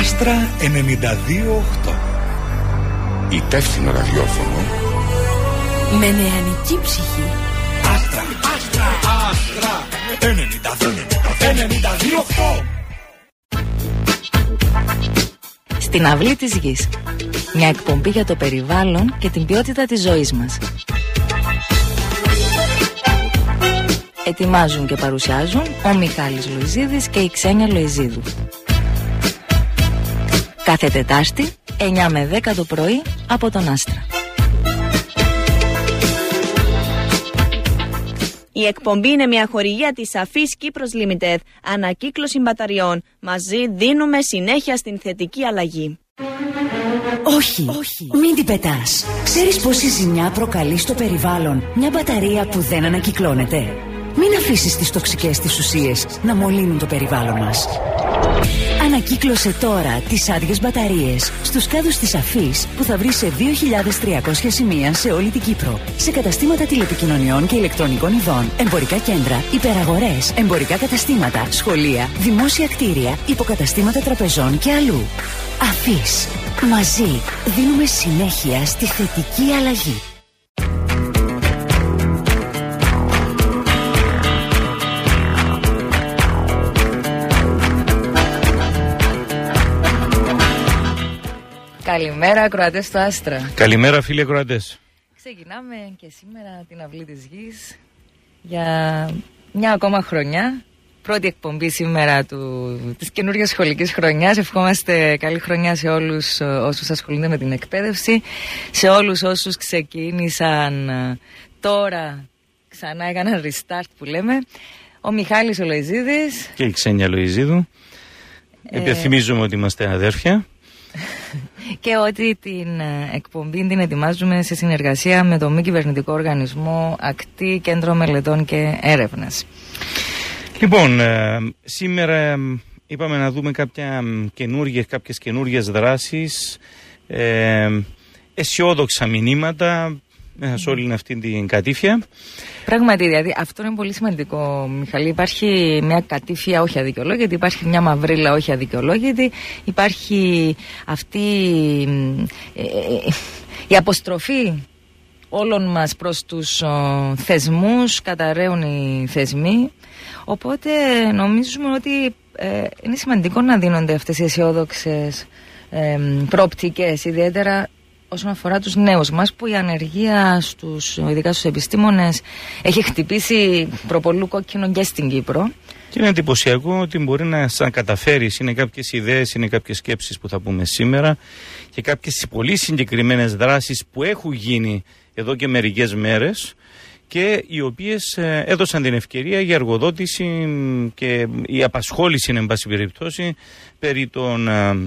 Άστρα 92,8. Υπεύθυνο ραδιόφωνο με νεανική ψυχή. Άστρα, Άστρα, Άστρα 92,8. Στην αυλή της γης. Μια εκπομπή για το περιβάλλον και την ποιότητα της ζωής μας. Ετοιμάζουν και παρουσιάζουν ο Μιχάλης Λοϊζίδης και η Ξένια Λοϊζίδου. Κάθε Τετάρτη, 9 με 10 το πρωί, από τον Άστρα. Η εκπομπή είναι μια χορηγία της Αφής Κύπρος Limited. Ανακύκλωση μπαταριών. Μαζί δίνουμε συνέχεια στην θετική αλλαγή. Όχι, μην την πετάς. Ξέρεις πόση ζημιά προκαλεί στο περιβάλλον μια μπαταρία που δεν ανακυκλώνεται? Μην αφήσεις τις τοξικές της ουσίες να μολύνουν το περιβάλλον μας. Ανακύκλωσε τώρα τις άδειες μπαταρίες στους κάδους της Αφής που θα βρεις σε 2.300 σημεία σε όλη την Κύπρο. Σε καταστήματα τηλεπικοινωνιών και ηλεκτρονικών ειδών, εμπορικά κέντρα, υπεραγορές, εμπορικά καταστήματα, σχολεία, δημόσια κτίρια, υποκαταστήματα τραπεζών και αλλού. Αφής. Μαζί δίνουμε συνέχεια στη θετική αλλαγή. Καλημέρα, ακροατές στο Άστρα. Καλημέρα, φίλοι ακροατές. Ξεκινάμε και σήμερα την αυλή της γης για μια ακόμα χρονιά. Πρώτη εκπομπή σήμερα της καινούργιας σχολικής χρονιάς. Ευχόμαστε καλή χρονιά σε όλους όσους ασχολούνται με την εκπαίδευση, σε όλους όσους ξεκίνησαν τώρα, ξανά έκαναν restart που λέμε. Ο Μιχάλης ο Λοϊζίδης και η Ξένια Λοϊζίδου. Επιθυμίζουμε ότι είμαστε αδέρφια. Και ότι την εκπομπή την ετοιμάζουμε σε συνεργασία με το μη κυβερνητικό οργανισμό ΑΚΤΗ, Κέντρο Μελετών και Έρευνας. Λοιπόν, σήμερα είπαμε να δούμε κάποιες καινούργιες δράσεις, αισιόδοξα μηνύματα μέσα σε όλη αυτή την κατήφια. Πράγματι, δηλαδή αυτό είναι πολύ σημαντικό, Μιχαλή. Υπάρχει μια κατήφια όχι αδικαιολόγητη, υπάρχει μια μαυρίλα όχι αδικαιολόγητη, υπάρχει αυτή η αποστροφή όλων μας προς τους θεσμούς, καταραίουν οι θεσμοί. Οπότε νομίζουμε ότι είναι σημαντικό να δίνονται αυτές οι αισιόδοξες προοπτικές, ιδιαίτερα όσον αφορά τους νέους μας, που η ανεργία ειδικά στους επιστήμονες έχει χτυπήσει προπολού κόκκινο και στην Κύπρο. Και είναι εντυπωσιακό ότι μπορεί να καταφέρεις. Είναι κάποιες ιδέες, είναι κάποιες σκέψεις που θα πούμε σήμερα και κάποιες πολύ συγκεκριμένες δράσεις που έχουν γίνει εδώ και μερικές μέρες και οι οποίες έδωσαν την ευκαιρία για εργοδότηση και η απασχόληση, εν πάση περιπτώσει, περί των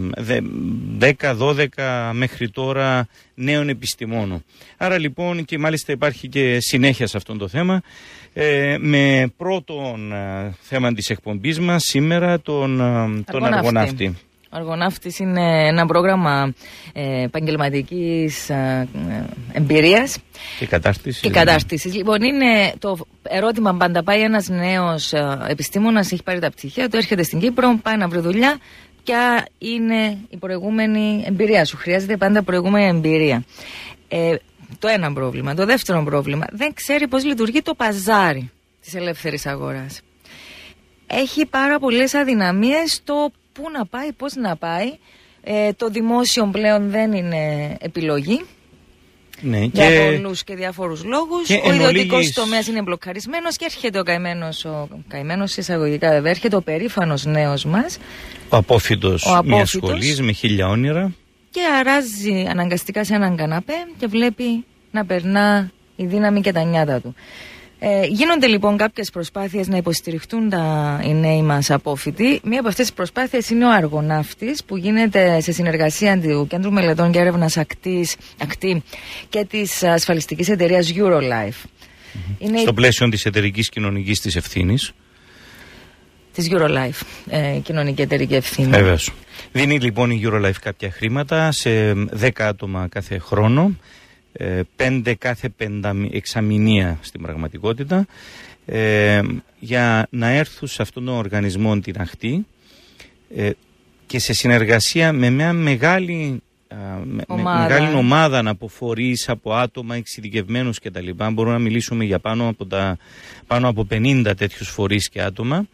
10-12 μέχρι τώρα νέων επιστημόνων. Άρα λοιπόν, και μάλιστα υπάρχει και συνέχεια σε αυτό το θέμα, με πρώτον θέμα της εκπομπής μας σήμερα τον Αργοναύτη. Ο Αργοναύτης είναι ένα πρόγραμμα επαγγελματικής εμπειρίας και κατάρτισης. Λοιπόν, είναι το ερώτημα πάντα πάει ένας νέος επιστήμονας, έχει πάρει τα πτυχία του, έρχεται στην Κύπρο, πάει να βρει δουλειά. Ποια είναι η προηγούμενη εμπειρία σου? Χρειάζεται πάντα προηγούμενη εμπειρία. Το ένα πρόβλημα. Το δεύτερο πρόβλημα, δεν ξέρει πώς λειτουργεί το παζάρι της ελεύθερης αγοράς. Έχει πάρα πολλές αδυναμίες στο πού να πάει, πώς να πάει. Το δημόσιο πλέον δεν είναι επιλογή. Ναι, για πολλούς και διάφορους λόγους. Ο ιδιωτικός τομέας είναι μπλοκαρισμένος και έρχεται ο καημένος εισαγωγικά βέβαια, έρχεται ο περήφανος νέος μας. Ο απόφοιτος μιας σχολής με 1000 όνειρα. Και αράζει αναγκαστικά σε έναν καναπέ και βλέπει να περνά η δύναμη και τα νιάτα του. Γίνονται λοιπόν κάποιες προσπάθειες να υποστηριχτούν οι νέοι μας απόφοιτοι. Μία από αυτές τις προσπάθειες είναι ο Αργοναύτης, που γίνεται σε συνεργασία του Κέντρου Μελετών και Έρευνας ΑΚΤΗ και της ασφαλιστικής εταιρείας Eurolife. Στο πλαίσιο της εταιρικής κοινωνικής της ευθύνης. Της Eurolife, κοινωνική εταιρική ευθύνη. Βεβαίως. Δίνει λοιπόν η Eurolife κάποια χρήματα σε 10 άτομα κάθε χρόνο. 5 κάθε 5 εξαμηνία στην πραγματικότητα, για να έρθουν σε αυτόν τον οργανισμό την ΑΚΤΗ και σε συνεργασία με μια μεγάλη ομάδα από φορείς, από άτομα εξειδικευμένους κτλ. Μπορούμε να μιλήσουμε για πάνω από 50 τέτοιους φορείς και άτομα.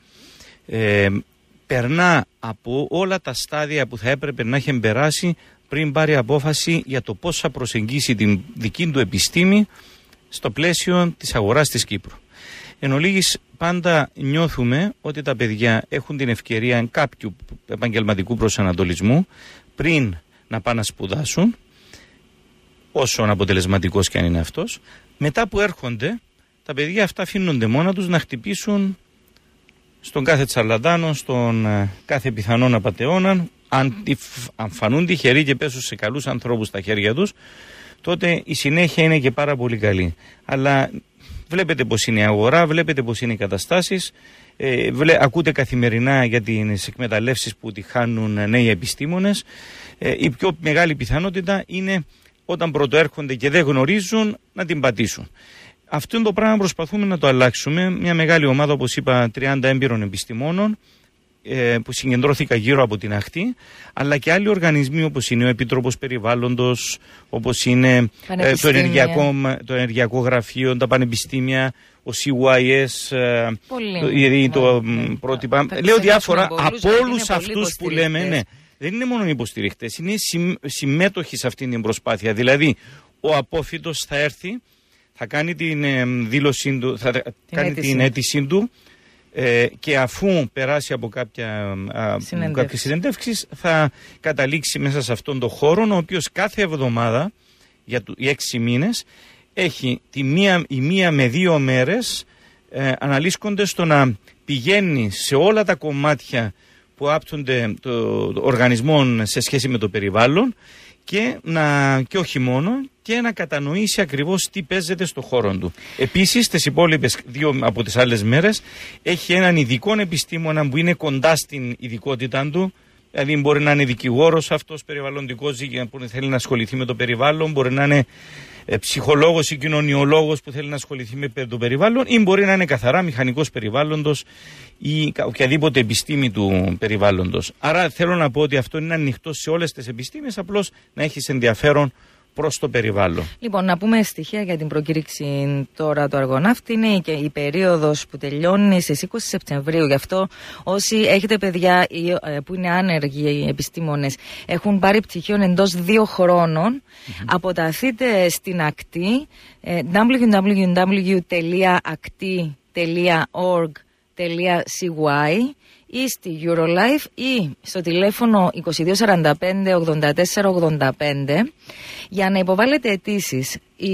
Περνά από όλα τα στάδια που θα έπρεπε να έχει περάσει πριν πάρει απόφαση για το πώς θα προσεγγίσει την δική του επιστήμη στο πλαίσιο της αγοράς της Κύπρου. Εν ολίγης, πάντα νιώθουμε ότι τα παιδιά έχουν την ευκαιρία κάποιου επαγγελματικού προσανατολισμού πριν να πάνε να σπουδάσουν, όσο αποτελεσματικός και αν είναι αυτός. Μετά που έρχονται, τα παιδιά αυτά αφήνονται μόνα τους να χτυπήσουν στον κάθε τσαρλατάνο, στον κάθε πιθανόν απατεώνα. Αν φανούν τυχεροί και πέσουν σε καλούς ανθρώπους στα χέρια τους, τότε η συνέχεια είναι και πάρα πολύ καλή. Αλλά βλέπετε πώς είναι η αγορά, βλέπετε πώς είναι οι καταστάσεις, ακούτε καθημερινά για τις εκμεταλλεύσεις που τη χάνουν νέοι επιστήμονες. Η πιο μεγάλη πιθανότητα είναι όταν πρωτοέρχονται και δεν γνωρίζουν να την πατήσουν. Αυτό το πράγμα προσπαθούμε να το αλλάξουμε. Μια μεγάλη ομάδα, όπως είπα, 30 έμπειρων επιστημόνων που συγκεντρώθηκα γύρω από την αχτή, αλλά και άλλοι οργανισμοί όπως είναι ο Επίτροπος Περιβάλλοντος, όπως είναι το Ενεργειακό Γραφείο, τα πανεπιστήμια, ο CYS, το πρότυπα. Λέω διάφορα από όλους αυτούς που λέμε, ναι, δεν είναι μόνο οι υποστηριχτές, είναι συμμέτοχοι σε αυτήν την προσπάθεια. Δηλαδή, ο απόφοιτος θα έρθει, θα κάνει την δήλωσή του, θα κάνει την αίτησή του, και αφού περάσει από κάποιες συνεντεύξεις θα καταλήξει μέσα σε αυτόν τον χώρο, ο οποίος κάθε εβδομάδα για οι 6 μήνες έχει η μία με 2 μέρες αναλύσκονται στο να πηγαίνει σε όλα τα κομμάτια που άπτονται των οργανισμών σε σχέση με το περιβάλλον και όχι μόνο, και να κατανοήσει ακριβώς τι παίζεται στο χώρο του. Επίσης, τις υπόλοιπες 2 από τις άλλες μέρες έχει έναν ειδικό επιστήμονα που είναι κοντά στην ειδικότητα του. Δηλαδή, μπορεί να είναι δικηγόρος αυτός, περιβαλλοντικός, που θέλει να ασχοληθεί με το περιβάλλον, μπορεί να είναι ψυχολόγος ή κοινωνιολόγος που θέλει να ασχοληθεί με το περιβάλλον, ή μπορεί να είναι καθαρά μηχανικός περιβάλλοντος ή οποιαδήποτε επιστήμη του περιβάλλοντος. Άρα θέλω να πω ότι αυτό είναι ανοιχτό σε όλες τις επιστήμες, απλώς να έχεις ενδιαφέρον προς το περιβάλλον. Λοιπόν, να πούμε στοιχεία για την προκήρυξη τώρα του Αργοναύτη. Είναι και η περίοδος που τελειώνει στις 20 Σεπτεμβρίου. Γι' αυτό όσοι έχετε παιδιά που είναι άνεργοι επιστήμονες, έχουν πάρει πτυχίων εντός 2 χρόνων, αποταθείτε στην ακτή www.akti.org.cy ή στη Eurolife ή στο τηλέφωνο 2245 84 85 για να υποβάλλετε αιτήσεις.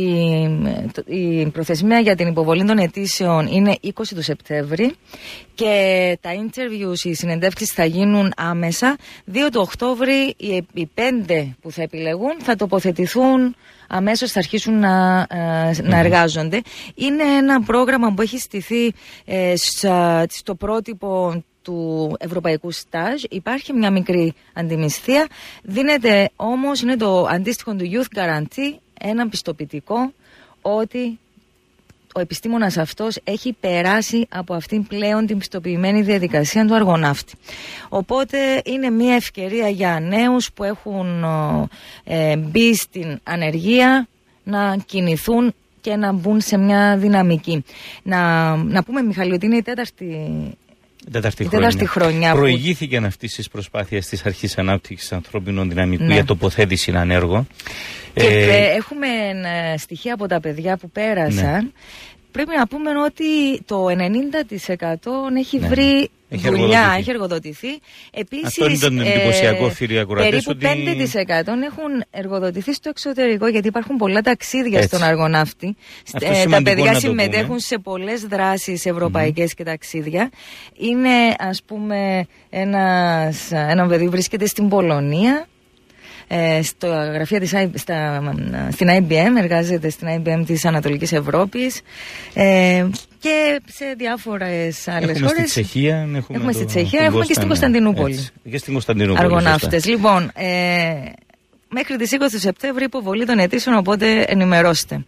Η προθεσμία για την υποβολή των αιτήσεων είναι 20 του Σεπτέμβρη και τα interviews, οι συνεντεύξεις θα γίνουν άμεσα. 2 του Οκτώβρη οι 5 που θα επιλεγούν θα τοποθετηθούν αμέσως, θα αρχίσουν να εργάζονται. Είναι ένα πρόγραμμα που έχει στηθεί στο πρότυπο του Ευρωπαϊκού Στάζ. Υπάρχει μια μικρή αντιμισθία. Δίνεται όμως, είναι το αντίστοιχο του Youth Guarantee, ένα πιστοποιητικό ότι ο επιστήμονας αυτός έχει περάσει από αυτήν πλέον την πιστοποιημένη διαδικασία του Αργοναύτη. Οπότε είναι μια ευκαιρία για νέους που έχουν μπει στην ανεργία να κινηθούν και να μπουν σε μια δυναμική. Να πούμε, Μιχάλη, ότι είναι η τέταρτη χρονιά. Προηγήθηκαν αυτή τη προσπάθεια τη αρχή ανάπτυξη ανθρώπινων δυναμικού για τοποθέτηση ανέργων. Και έχουμε στοιχεία από τα παιδιά που πέρασαν. Ναι. Πρέπει να πούμε ότι το 90% έχει βρει δουλειά, έχει εργοδοτηθεί. Επίσης, αυτό ήταν εντυπωσιακό, φίλοι ακροατές. Περίπου 5% έχουν εργοδοτηθεί στο εξωτερικό, γιατί υπάρχουν πολλά ταξίδια στον Αργοναύτη. Τα παιδιά συμμετέχουν σε πολλές δράσεις ευρωπαϊκές και ταξίδια. Είναι, ας πούμε, ένα παιδί βρίσκεται στην Πολωνία. Στο γραφείο στην IBM, εργάζεται στην IBM της Ανατολικής Ευρώπης και σε διάφορες άλλες χώρες. Στη Τσεχία, έχουμε στη Τσεχία, έχουμε και στην Κωνσταντινούπολη. Και στην Κωνσταντινούπολη. Αργοναύτες. Λοιπόν, μέχρι τις 20 Σεπτέμβρη υποβολή των αιτήσεων, οπότε ενημερώστε.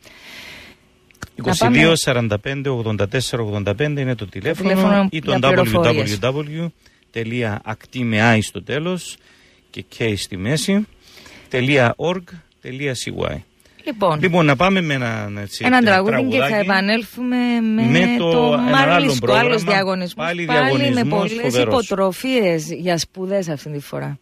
22 45 84 85 είναι το τηλέφωνο ή το www.akti.org.cy. .akt με i στο τέλος και k στη μέση, .org.cy. Λοιπόν, να πάμε με ένα τραγούδι και θα επανέλθουμε με το Μαρλίσκο, άλλος διαγωνισμός. Πάλι με πολλές υποτροφίες για σπουδές αυτή τη φορά.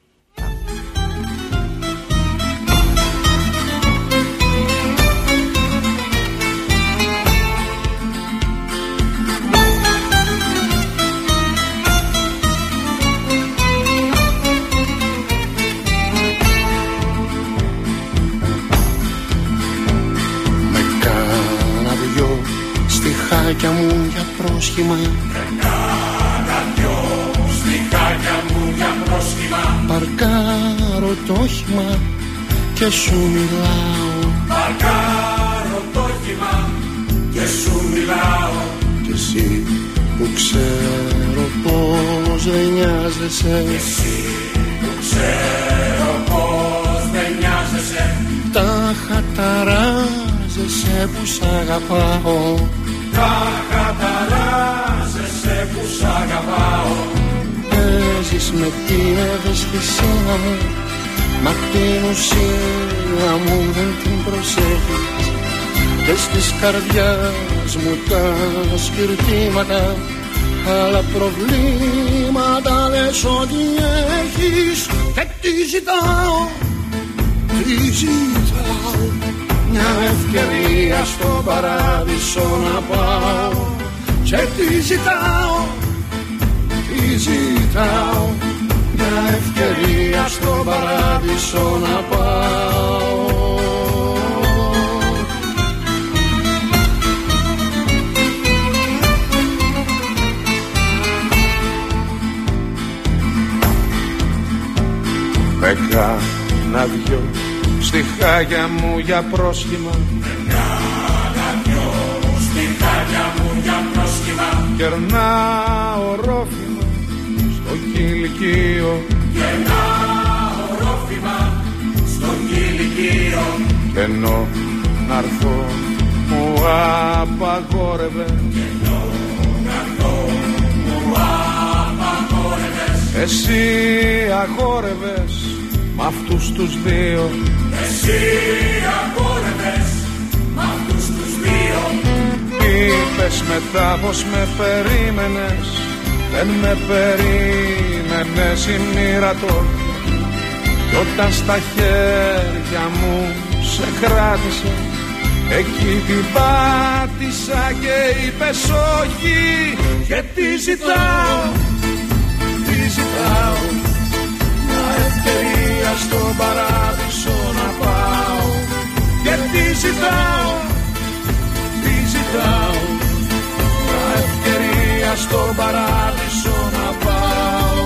Στιχάκια μου για πρόσχημα, κάνα δυο στιχάκια μου για πρόσχημα. Παρκάρω το όχημα και σου μιλάω. Παρκάρω το όχημα και σου μιλάω. Κι εσύ που ξέρω πως δεν νοιάζεσαι, Κι εσύ που ξέρω πως δεν νοιάζεσαι, τα χαταράζεσαι που σ' αγαπάω. τα χαταράζεσαι που σ' αγαπάω. Παίζεις με την ευαισθησία μου, μα την ουσία μου δεν την προσέχεις. Πες της καρδιάς μου τα σκυρτήματα, άλλα προβλήματα λες ότι έχεις. Και τι ζητάω, τι ζητάω, μια ευκαιρία στο παράδεισο να πάω. Και τι ζητάω, τι ζητάω, μια ευκαιρία στο παράδεισο να πάω. Με κάνα δυο στιχάκια μου για πρόσχημα, Κάνα δυο στιχάκια μου για πρόσχημα. κερνάω ρόφημα στο κηλικείο, Κερνάω ρόφημα στο κηλικείο. κι ενώ να'ρθώ μου απαγόρευε, εσύ αγόρευες μ' αυτούς τους δύο. Εσύ αγόρευες μ' αυτούς τους δύο. Είπες μετά πως με περίμενες, δεν με περίμενες η μοίρα τώρα. Κι όταν στα χέρια μου σε κράτησε, εκεί την πάτησα και είπες όχι. Και τι ζητάω, τι ζητάω, μια ευκαιρία στον παράδεισο να πάω. Και τι ζητάω, τι ζητάω, μια ευκαιρία στον παράδεισο να πάω.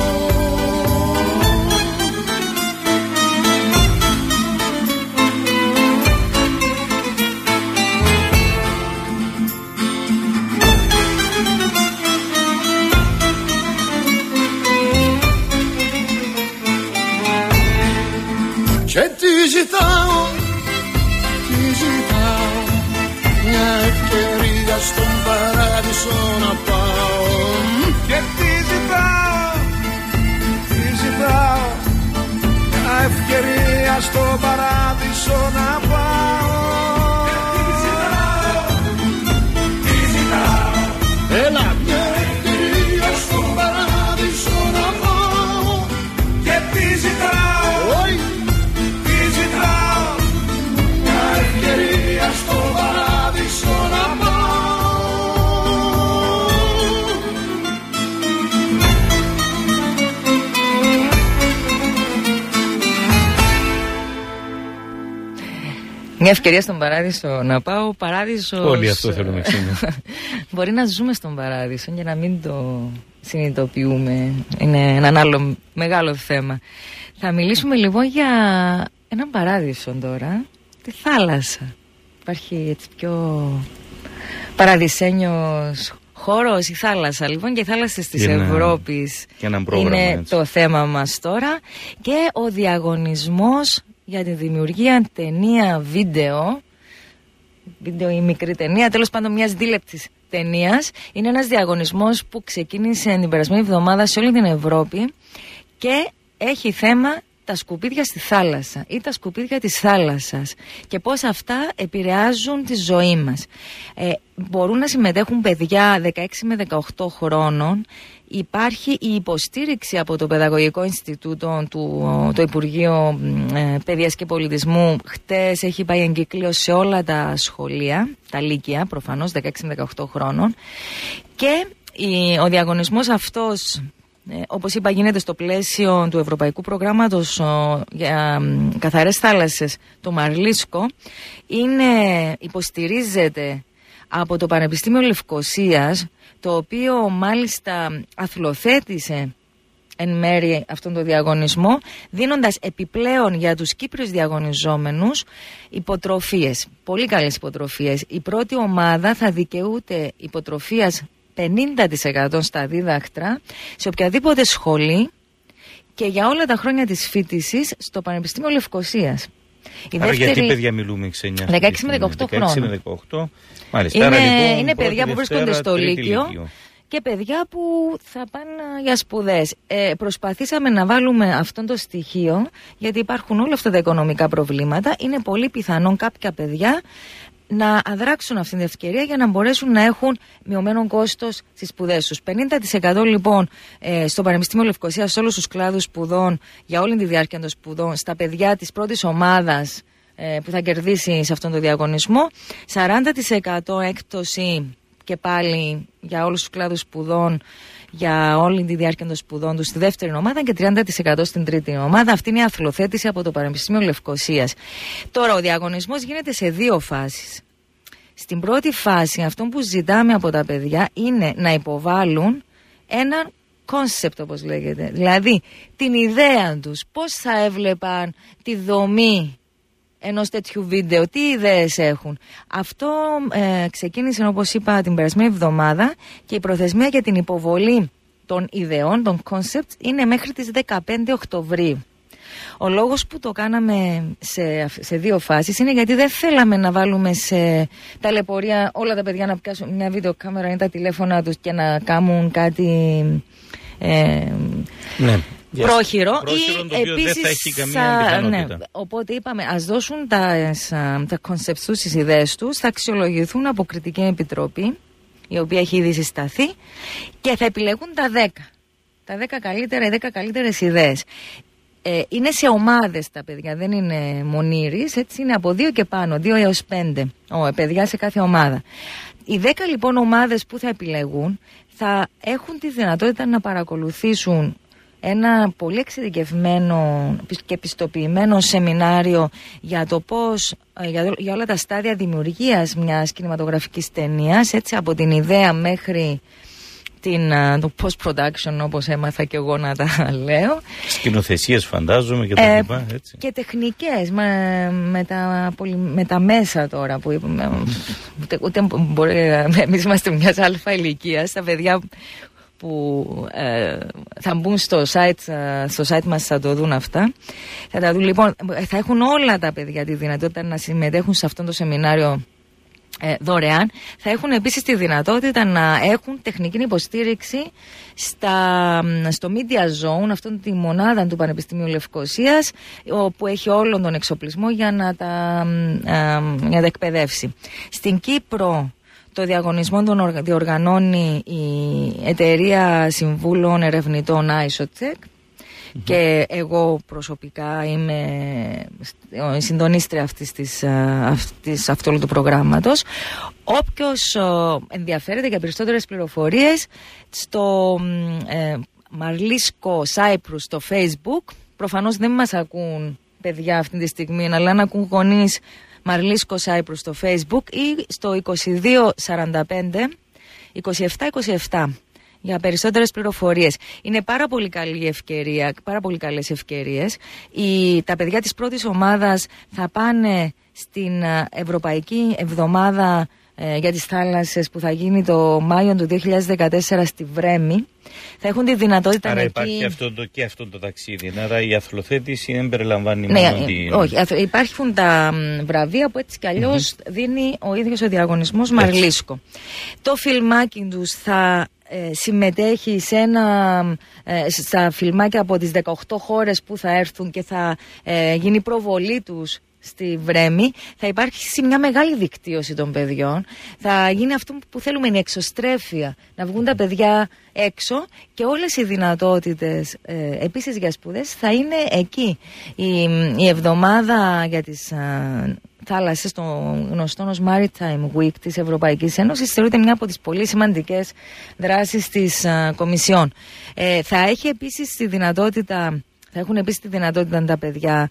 Και τι ζητάω, τι ζητάω, μια ευκαιρία στον παράδεισο να πάω. Και τι ζητάω, τι ζητάω, μια ευκαιρία στον παράδεισο να πάω. Τι ζητάω, τι ζητάω, Έλα, μια ευκαιρία στον παράδεισο να πάω. και τι ζητάω, Τι ζητάω, μια ευκαιρία στον παράδεισο να πάω. Μια ευκαιρία στον παράδεισο να πάω. Παράδεισος... Όλοι αυτό θέλουμε σήμερα. Μπορεί να ζούμε στον παράδεισο και να μην το συνειδητοποιούμε. Είναι ένα άλλο μεγάλο θέμα. Θα μιλήσουμε λοιπόν για έναν παράδεισο τώρα. Τη θάλασσα. Υπάρχει έτσι πιο παραδεισένιος χώρος, η θάλασσα λοιπόν, και οι θάλασσες της Ευρώπης είναι έτσι το θέμα μας τώρα. Και ο διαγωνισμός για τη δημιουργία ταινία βίντεο ή μικρή ταινία, τέλος πάντων μιας δίλεπτης ταινίας. Είναι ένας διαγωνισμός που ξεκίνησε την περασμένη εβδομάδα σε όλη την Ευρώπη και έχει θέμα τα σκουπίδια στη θάλασσα ή τα σκουπίδια της θάλασσας και πώς αυτά επηρεάζουν τη ζωή μας. Μπορούν να συμμετέχουν παιδιά 16 με 18 χρόνων. Υπάρχει η υποστήριξη από το Παιδαγωγικό Ινστιτούτο το Υπουργείο Παιδείας και Πολιτισμού. Χτες έχει πάει εγκύκλιο σε όλα τα σχολεία, τα λύκεια προφανώς 16 με 18 χρόνων, και ο διαγωνισμός αυτός, όπως είπα, γίνεται στο πλαίσιο του Ευρωπαϊκού Προγράμματος για καθαρές θάλασσες, το Μαρλίσκο. Υποστηρίζεται από το Πανεπιστήμιο Λευκωσίας, το οποίο μάλιστα αθλοθέτησε εν μέρει αυτόν τον διαγωνισμό, δίνοντας επιπλέον για τους Κύπριους διαγωνιζόμενους υποτροφίες, πολύ καλές υποτροφίες. Η πρώτη ομάδα θα δικαιούται υποτροφίας 50% στα δίδακτρα σε οποιαδήποτε σχολή και για όλα τα χρόνια της φοιτησης στο Πανεπιστήμιο Λευκωσίας. Άρα γιατί παιδιά μιλούμε, Ξένια? 16 με 18 χρόνια. 16 με 18. Μάλιστα. Άρα, λοιπόν, είναι παιδιά που βρίσκονται στο Λύκειο και παιδιά που θα πάνε για σπουδές. Προσπαθήσαμε να βάλουμε αυτό το στοιχείο, γιατί υπάρχουν όλα αυτά τα οικονομικά προβλήματα. Είναι πολύ πιθανόν κάποια παιδιά να αδράξουν αυτή την ευκαιρία για να μπορέσουν να έχουν μειωμένο κόστος στις σπουδές τους. 50% λοιπόν στο Πανεπιστήμιο Λευκωσίας, σε όλους τους κλάδους σπουδών, για όλη τη διάρκεια των σπουδών, στα παιδιά της πρώτης ομάδας που θα κερδίσει σε αυτόν τον διαγωνισμό. 40% έκπτωση και πάλι για όλους τους κλάδους σπουδών, για όλη τη διάρκεια των σπουδών του στη δεύτερη ομάδα και 30% στην τρίτη ομάδα. Αυτή είναι η αθλοθέτηση από το Πανεπιστήμιο Λευκωσίας. Τώρα, ο διαγωνισμός γίνεται σε δύο φάσεις. Στην πρώτη φάση, αυτό που ζητάμε από τα παιδιά είναι να υποβάλουν ένα concept, όπως λέγεται. Δηλαδή, την ιδέα τους, πώς θα έβλεπαν τη δομή ενός τέτοιου βίντεο, τι ιδέες έχουν. Αυτό ξεκίνησε, όπως είπα, την περασμένη εβδομάδα και η προθεσμία για την υποβολή των ιδεών, των concepts, είναι μέχρι τις 15 Οκτωβρίου. Ο λόγος που το κάναμε σε δύο φάσεις είναι γιατί δεν θέλαμε να βάλουμε σε ταλαιπωρία όλα τα παιδιά να πιάσουν μια βίντεο κάμερα ή τα τηλέφωνα τους και να κάνουν κάτι πρόχειρο ή επίσης δεν θα έχει καμία πιθανότητα. Οπότε είπαμε, ας δώσουν τα concepts τους, τις ιδέες τους, θα αξιολογηθούν από κριτική επιτροπή, η οποία έχει ήδη συσταθεί, και θα επιλεγούν τα 10 καλύτερες ιδέες. Είναι σε ομάδες τα παιδιά, δεν είναι μονήρης, έτσι, είναι από 2 και πάνω, 2 έως 5 παιδιά σε κάθε ομάδα. Οι 10 λοιπόν ομάδες που θα επιλεγούν θα έχουν τη δυνατότητα να παρακολουθήσουν ένα πολύ εξειδικευμένο και πιστοποιημένο σεμινάριο για το πώς, για όλα τα στάδια δημιουργίας μιας κινηματογραφικής ταινίας, έτσι, από την ιδέα μέχρι το post-production, όπως έμαθα και εγώ να τα λέω. Σκηνοθεσίες φαντάζομαι και τα λοιπά, έτσι. Και τεχνικές με τα μέσα τώρα που είπαμε. Ούτε μπορεί, εμείς είμαστε μιας αλφα ηλικίας, τα παιδιά που θα μπουν στο site μας θα το δουν αυτά. Θα τα δουν, λοιπόν, θα έχουν όλα τα παιδιά τη δυνατότητα να συμμετέχουν σε αυτό το σεμινάριο δωρεάν. Θα έχουν επίσης τη δυνατότητα να έχουν τεχνική υποστήριξη στο Media Zone, αυτήν τη μονάδα του Πανεπιστημίου Λευκωσίας, που έχει όλον τον εξοπλισμό για να τα εκπαιδεύσει. Στην Κύπρο το διαγωνισμό τον διοργανώνει η Εταιρεία Συμβούλων Ερευνητών ISOCHEC και εγώ προσωπικά είμαι η συντονίστρια αυτού του προγράμματος. Όποιος ενδιαφέρεται για περισσότερες πληροφορίες, στο Μαρλίσκο Cyprus στο Facebook, προφανώς δεν μας ακούν παιδιά αυτή τη στιγμή, αλλά αν ακούν γονείς, Μαρλίσκο Cyprus στο Facebook ή στο 2245 2727 για περισσότερες πληροφορίες. Είναι πάρα πολύ καλή ευκαιρία, πάρα πολύ καλές ευκαιρίες. Τα παιδιά της πρώτης ομάδας θα πάνε στην Ευρωπαϊκή Εβδομάδα για τις θάλασσες που θα γίνει το Μάιο του 2014 στη Βρέμη. Θα έχουν τη δυνατότητα άρα να υπάρχει αυτό το ταξίδι. Άρα η αθλοθέτηση δεν περιλαμβάνει ναι, μόνο την... όχι, υπάρχουν τα βραβεία που έτσι κι αλλιώς δίνει ο ίδιος ο διαγωνισμός Μαρλίσκο. Το φιλμάκι τους θα συμμετέχει στα φιλμάκια από τις 18 χώρες που θα έρθουν και θα γίνει προβολή τους στη Βρέμη. Θα υπάρχει μια μεγάλη δικτύωση των παιδιών. Θα γίνει αυτό που θέλουμε, είναι η εξωστρέφεια. Να βγουν τα παιδιά έξω και όλες οι δυνατότητες επίσης για σπουδές θα είναι εκεί. Η εβδομάδα για τις θάλασσες, το γνωστό ως Maritime Week της Ευρωπαϊκής Ένωσης, θεωρείται μια από τις πολύ σημαντικές δράσεις της Κομισιόν. Θα έχει επίσης τη δυνατότητα... Θα έχουν επίσης τη δυνατότητα τα παιδιά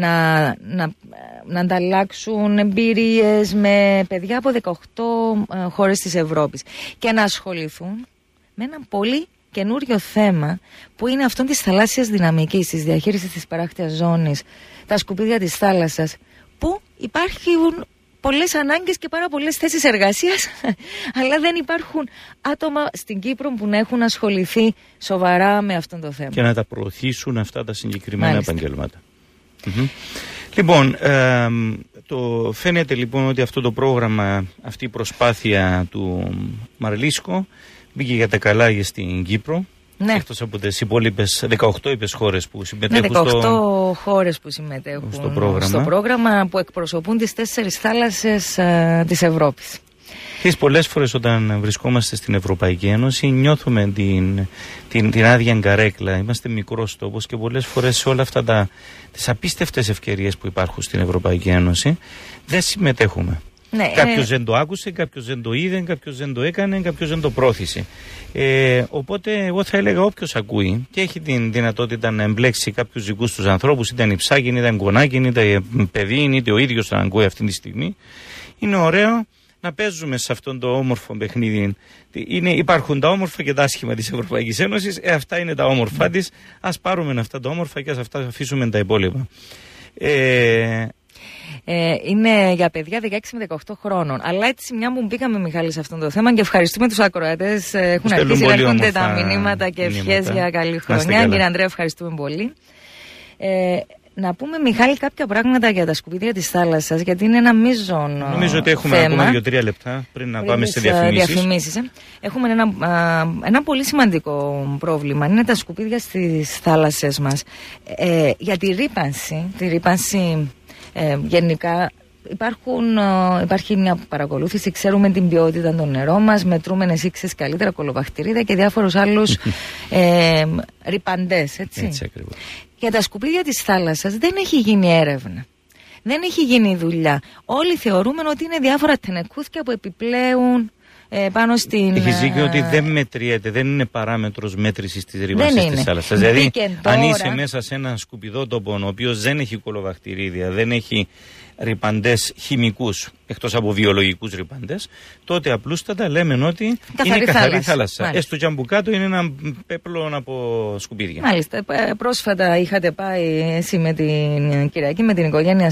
να ανταλλάξουν εμπειρίες με παιδιά από 18 χώρες της Ευρώπης και να ασχοληθούν με ένα πολύ καινούριο θέμα που είναι αυτό της θαλάσσιας δυναμικής, της διαχείρισης της παράκτιας ζώνης, τα σκουπίδια της θάλασσας, που υπάρχουν πολλές ανάγκες και πάρα πολλές θέσεις εργασίας, αλλά δεν υπάρχουν άτομα στην Κύπρο που να έχουν ασχοληθεί σοβαρά με αυτό το θέμα. Και να τα προωθήσουν αυτά τα συγκεκριμένα επαγγέλματα. Λοιπόν, φαίνεται λοιπόν ότι αυτό το πρόγραμμα, αυτή η προσπάθεια του Μαρλίσκο μπήκε για τα καλά στην Κύπρο. Ναι. Εκτός από τις υπόλοιπες 18 χώρες που συμμετέχουν 18 χώρες που συμμετέχουν στο πρόγραμμα που εκπροσωπούν τις 4 θάλασσες της Ευρώπης. Και πολλές φορές όταν βρισκόμαστε στην Ευρωπαϊκή Ένωση νιώθουμε την άδεια καρέκλα. Είμαστε μικρός τόπος και πολλές φορές σε όλα αυτά τις απίστευτες ευκαιρίες που υπάρχουν στην Ευρωπαϊκή Ένωση δεν συμμετέχουμε. Ναι, κάποιος δεν το άκουσε, κάποιος δεν το είδε, κάποιος δεν το έκανε, κάποιος δεν το πρόθυσε. Οπότε εγώ θα έλεγα όποιος ακούει και έχει την δυνατότητα να εμπλέξει κάποιους δικούς τους ανθρώπους, είτε είναι ψάκιν, είτε είναι γονάκιν, είτε παιδί, είτε ο ίδιος να ακούει αυτή τη στιγμή, είναι ωραίο να παίζουμε σε αυτόν το όμορφο παιχνίδι. Υπάρχουν τα όμορφα και τα άσχημα της Ευρωπαϊκής Ένωσης, αυτά είναι τα όμορφα της, ας πάρουμε αυτά τα όμορφα και ας αυτά αφήσουμε τα υπόλοιπα. Είναι για παιδιά 16 με 18 χρόνων. Αλλά έτσι, μια που μπήκαμε, Μιχάλη, σε αυτό το θέμα και ευχαριστούμε τους ακροατές. Έχουν αρχίσει να έρχονται τα μηνύματα και ευχές για καλή χρονιά. Κύριε Ανδρέα, ευχαριστούμε πολύ. Να πούμε, Μιχάλη, κάποια πράγματα για τα σκουπίδια της θάλασσας, γιατί είναι ένα μείζον θέμα. Νομίζω ότι έχουμε ακόμα 2-3 λεπτά πριν να πάμε σε διαφημίσεις. Έχουμε ένα πολύ σημαντικό πρόβλημα. Είναι τα σκουπίδια στις θάλασσες μας. Για τη ρύπανση γενικά υπάρχει μια παρακολούθηση, ξέρουμε την ποιότητα των νερών μας, μετρούμε νεσίξες καλύτερα, κολοβακτηρίδα και διάφορους άλλους ρυπαντές, έτσι ακριβώς. Για τα σκουπίδια της θάλασσας δεν έχει γίνει έρευνα, δεν έχει γίνει δουλειά. Όλοι θεωρούμε ότι είναι διάφορα τενεκούθια που επιπλέουν πάνω στην... Έχεις δίκιο ότι δεν μετριέται, δεν είναι παράμετρος μέτρησης της ρύπανσης της θάλασσας. Δηλαδή, αν είσαι μέσα σε ένα σκουπιδότοπο ο οποίος δεν έχει κολοβακτηρίδια, δεν έχει ρυπαντές χημικούς, εκτός από βιολογικούς ρυπαντές, τότε απλούστατα λέμε ότι είναι καθαρή θάλασσα. Έστω και αν που κάτω είναι ένα πέπλο από σκουπίδια. Μάλιστα. Πρόσφατα είχατε πάει εσύ με την Κυριακή, με την οικογένεια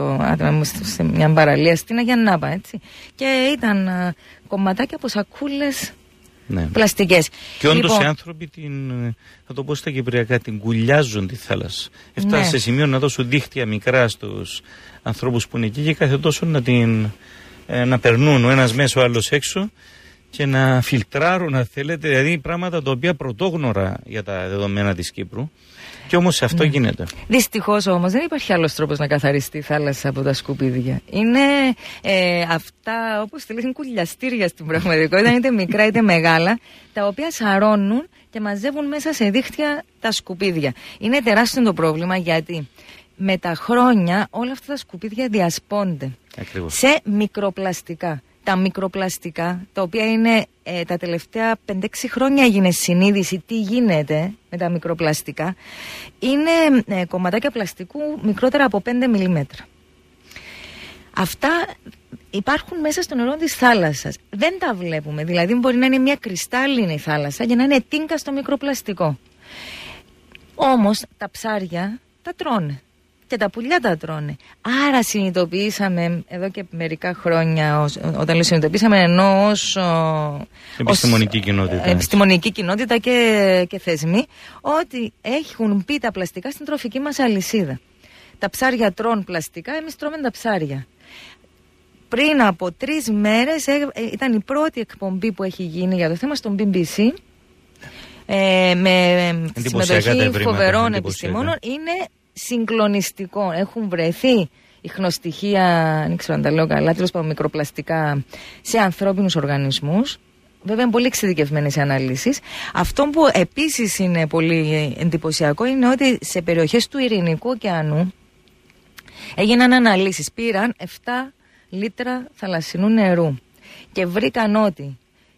σε μια παραλία στην Αγιαννάπα, έτσι. Και ήταν κομματάκια από σακούλες πλαστικές. Και όντως οι άνθρωποι θα το πω στα κυπριακά, την κουλιάζουν τη θάλασσα. Έφτασε σε σημείο να δώσουν δίχτυα μικρά στους ανθρώπους που είναι εκεί και κάθε τόσο να περνούν ο ένας μέσα ο άλλος έξω και να φιλτράρουν, αν θέλετε, δηλαδή πράγματα τα οποία πρωτόγνωρα για τα δεδομένα της Κύπρου. Και όμως αυτό γίνεται. Δυστυχώς όμως δεν υπάρχει άλλος τρόπος να καθαριστεί η θάλασσα από τα σκουπίδια. Είναι αυτά, όπως τη λένε, κουλιαστήρια στην πραγματικότητα, είτε μικρά είτε μεγάλα, τα οποία σαρώνουν και μαζεύουν μέσα σε δίχτυα τα σκουπίδια. Είναι τεράστιο το πρόβλημα, γιατί με τα χρόνια όλα αυτά τα σκουπίδια διασπώνται σε μικροπλαστικά. Τα μικροπλαστικά, τα οποία είναι τα τελευταία 5-6 χρόνια έγινε συνείδηση τι γίνεται με τα μικροπλαστικά, είναι κομματάκια πλαστικού μικρότερα από 5 μιλιμέτρα. Αυτά υπάρχουν μέσα στο νερό της θάλασσας. Δεν τα βλέπουμε, δηλαδή μπορεί να είναι μια κρυστάλλινη θάλασσα και να είναι τίνκα στο μικροπλαστικό. Όμως τα ψάρια τα τρώνε. και τα πουλιά τα τρώνε. Άρα συνειδητοποιήσαμε εδώ και μερικά χρόνια, όταν λέω συνειδητοποιήσαμε, εννοώ ως επιστημονική κοινότητα και θεσμοί, ότι έχουν μπει τα πλαστικά στην τροφική μας αλυσίδα. Τα ψάρια τρώνε πλαστικά, εμείς τρώμε τα ψάρια. Πριν από 3 μέρες ήταν η πρώτη εκπομπή που έχει γίνει για το θέμα στον BBC, με συμμετοχή φοβερών επιστημόνων. Είναι συγκλονιστικό. Έχουν βρεθεί ιχνοστοιχεία, δεν ξέρω αν τα λέω καλά, τέλος πάντων μικροπλαστικά σε ανθρώπινους οργανισμούς. Βέβαια είναι πολύ εξειδικευμένες οι αναλύσεις. Αυτό που επίσης είναι πολύ εντυπωσιακό είναι ότι σε περιοχές του Ειρηνικού ωκεανού έγιναν αναλύσεις. Πήραν 7 λίτρα θαλασσινού νερού και βρήκαν ότι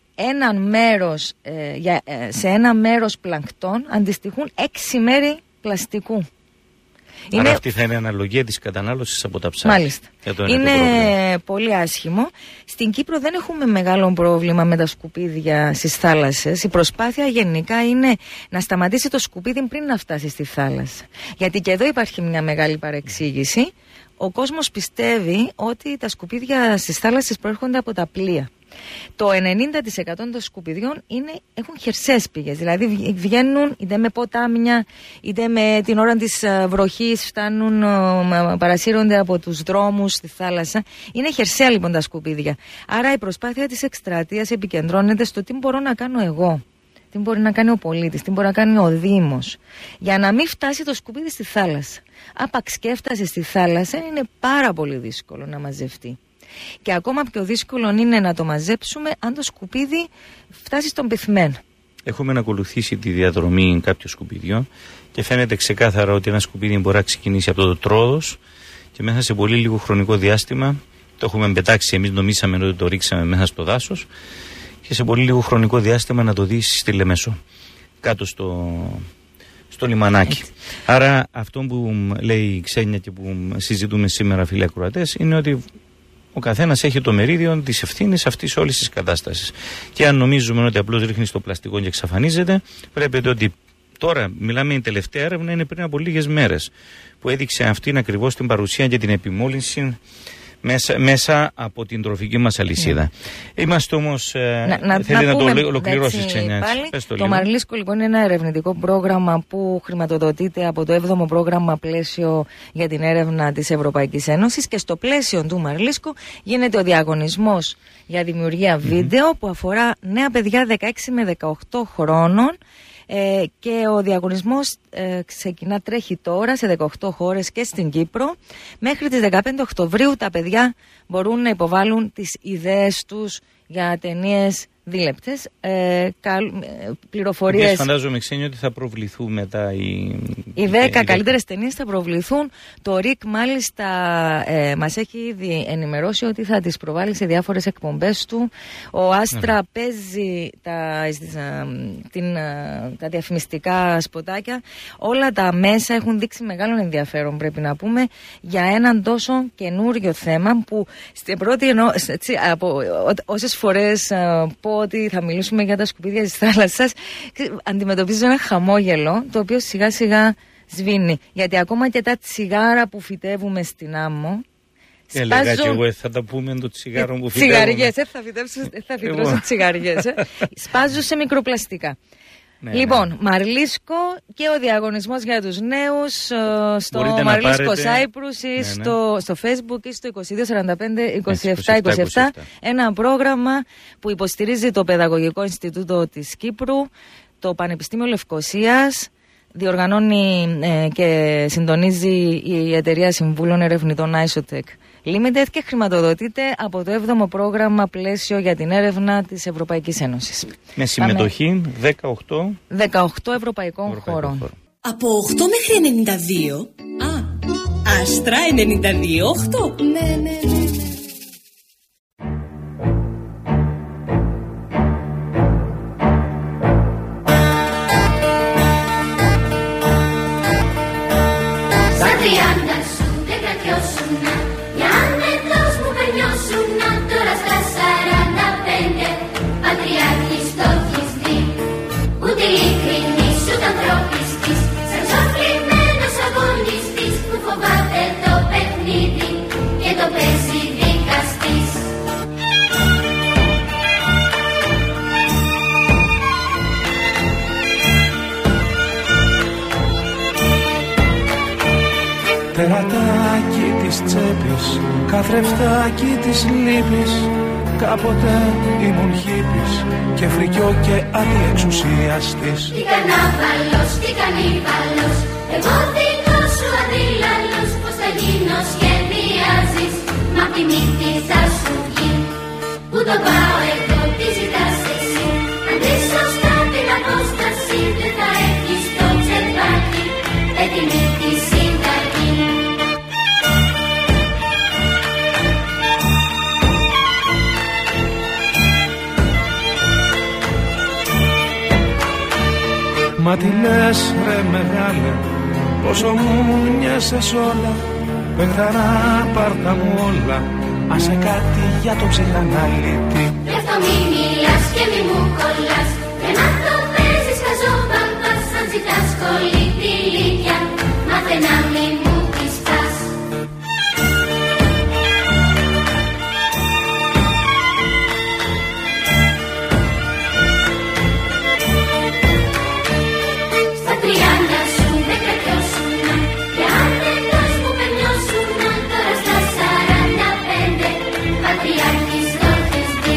σε ένα μέρος πλανκτών αντιστοιχούν 6 μέρη πλαστικού. Άρα αυτή θα είναι η αναλογία της κατανάλωσης από τα ψάρια. Μάλιστα. Είναι πολύ άσχημο. Στην Κύπρο δεν έχουμε μεγάλο πρόβλημα με τα σκουπίδια στις θάλασσες. Η προσπάθεια γενικά είναι να σταματήσει το σκουπίδι πριν να φτάσει στη θάλασσα. Γιατί και εδώ υπάρχει μια μεγάλη παρεξήγηση. Ο κόσμος πιστεύει ότι τα σκουπίδια στις θάλασσες προέρχονται από τα πλοία. Το 90% των σκουπιδιών έχουν χερσαίες πηγές, δηλαδή βγαίνουν είτε με ποτάμια είτε με την ώρα της βροχής φτάνουν, παρασύρονται από τους δρόμους στη θάλασσα. Είναι χερσαία λοιπόν τα σκουπίδια. Άρα η προσπάθεια της εκστρατείας επικεντρώνεται στο τι μπορώ να κάνω εγώ, τι μπορεί να κάνει ο πολίτης, τι μπορεί να κάνει ο Δήμος, για να μην φτάσει το σκουπίδι στη θάλασσα. Άπαξ και έφτασε στη θάλασσα, είναι πάρα πολύ δύσκολο να μαζευτεί. Και ακόμα πιο δύσκολο είναι να το μαζέψουμε αν το σκουπίδι φτάσει στον πυθμένο. Έχουμε ακολουθήσει τη διαδρομή κάποιων σκουπιδιών και φαίνεται ξεκάθαρα ότι ένα σκουπίδι μπορεί να ξεκινήσει από το τρόδος και μέσα σε πολύ λίγο χρονικό διάστημα το έχουμε πετάξει. Εμείς νομίσαμε ότι το ρίξαμε μέσα στο δάσος και σε πολύ λίγο χρονικό διάστημα να το δεις στη Λεμεσό, κάτω στο λιμανάκι. Άρα αυτό που λέει η Ξένια και που συζητούμε σήμερα, φίλοι ακροατές, είναι ότι ο καθένας έχει το μερίδιο της ευθύνης αυτής όλης της κατάστασης. Και αν νομίζουμε ότι απλώς ρίχνει το πλαστικό και εξαφανίζεται, πρέπει ότι τώρα μιλάμε, η τελευταία έρευνα είναι πριν από λίγες μέρες, που έδειξε αυτήν ακριβώς την παρουσία και την επιμόλυνση μέσα από την τροφική μας αλυσίδα. Είμαστε όμως. Θέλει να το ολοκληρώσεις, Ξένια. Το Μαρλίσκο λοιπόν είναι ένα ερευνητικό πρόγραμμα που χρηματοδοτείται από το 7ο πρόγραμμα πλαίσιο για την έρευνα της Ευρωπαϊκής Ένωσης, και στο πλαίσιο του Μαρλίσκο γίνεται ο διαγωνισμός για δημιουργία βίντεο που αφορά νέα παιδιά 16 με 18 χρόνων. Και ο διαγωνισμός τρέχει τώρα σε 18 χώρες και στην Κύπρο. Μέχρι τις 15 Οκτωβρίου τα παιδιά μπορούν να υποβάλουν τις ιδέες τους για ταινίες δίλεπτες, πληροφορίες. Φαντάζομαι, Ξένιο, ότι θα προβληθούν μετά οι 10 καλύτερες ταινίες θα προβληθούν. Το ΡΙΚ μάλιστα μας έχει ήδη ενημερώσει ότι θα τις προβάλλει σε διάφορες εκπομπές του. Ο Άστρα παίζει τα διαφημιστικά σποτάκια. Όλα τα μέσα έχουν δείξει μεγάλο ενδιαφέρον, πρέπει να πούμε, για έναν τόσο καινούριο θέμα που στην πρώτη όσες φορές πω ότι θα μιλήσουμε για τα σκουπίδια της θάλασσας, αντιμετωπίζω ένα χαμόγελο το οποίο σιγά σιγά σβήνει, γιατί ακόμα και τα τσιγάρα που φυτεύουμε στην άμμο, έλεγα και εγώ, θα τα πούμε το τσιγάρο που φυτεύουμε. Τσιγαριές, θα φυτρώσω τσιγαριές. Σπάζουν σε μικροπλαστικά. Λοιπόν, Μαρλίσκο και ο διαγωνισμός για τους νέους στο Μαρλίσκο Cyprus ή στο Facebook ή στο 2245-2727. Ένα πρόγραμμα που υποστηρίζει το Παιδαγωγικό Ινστιτούτο της Κύπρου, το Πανεπιστήμιο Λευκωσίας, διοργανώνει και συντονίζει η Εταιρεία Συμβούλων Ερευνητών Isotech Limited και χρηματοδοτείται από το 7ο πρόγραμμα πλαίσιο για την έρευνα της Ευρωπαϊκής Ένωσης. Με συμμετοχή 18 ευρωπαϊκών χωρών. Από 8 μέχρι 92. Άστρα 92-8. Ναι. Ειλικρινής ούτε ανθρώπης της, σαν σοφλημένος αγωνιστής που φοβάται Τερατάκι της τσέπης, καθρεφτάκι της λύπης. Κάποτε ήμουν χίπης και φρικιό και αντιεξουσιαστής. Τι κανάβαλος, τι κανίβαλος, εγώ δικός σου αντίλαλος. Πώς θα γίνω σχεδιάζεις, μα απ' τη μύτη θα σου βγει. Πού το πάω εγώ, τι ζητάς εσύ. Αν δεις σωστά την απόσταση, δεν θα έχεις το τσεπάκι έτοιμη τη συνταγή. Μα τι λες ρε μεγάλε, πόσο μου νοιάσες όλα. Παιχταρά πάρτα μου όλα, άσε κάτι για το ψυχαναλήτη. Γι' αυτό μη μιλάς και μη μου κολλάς, και να το παίζεις χαζόμπαμπας. Αν ζητάς σχολή τη λύκια, μάθε να μη μου της πας. Στα 30 σου δεν κρατιώσουνα, και αν δεν τος που περνιώσουνα. Τώρα στα 45 πατριάρχης το έχεις δει.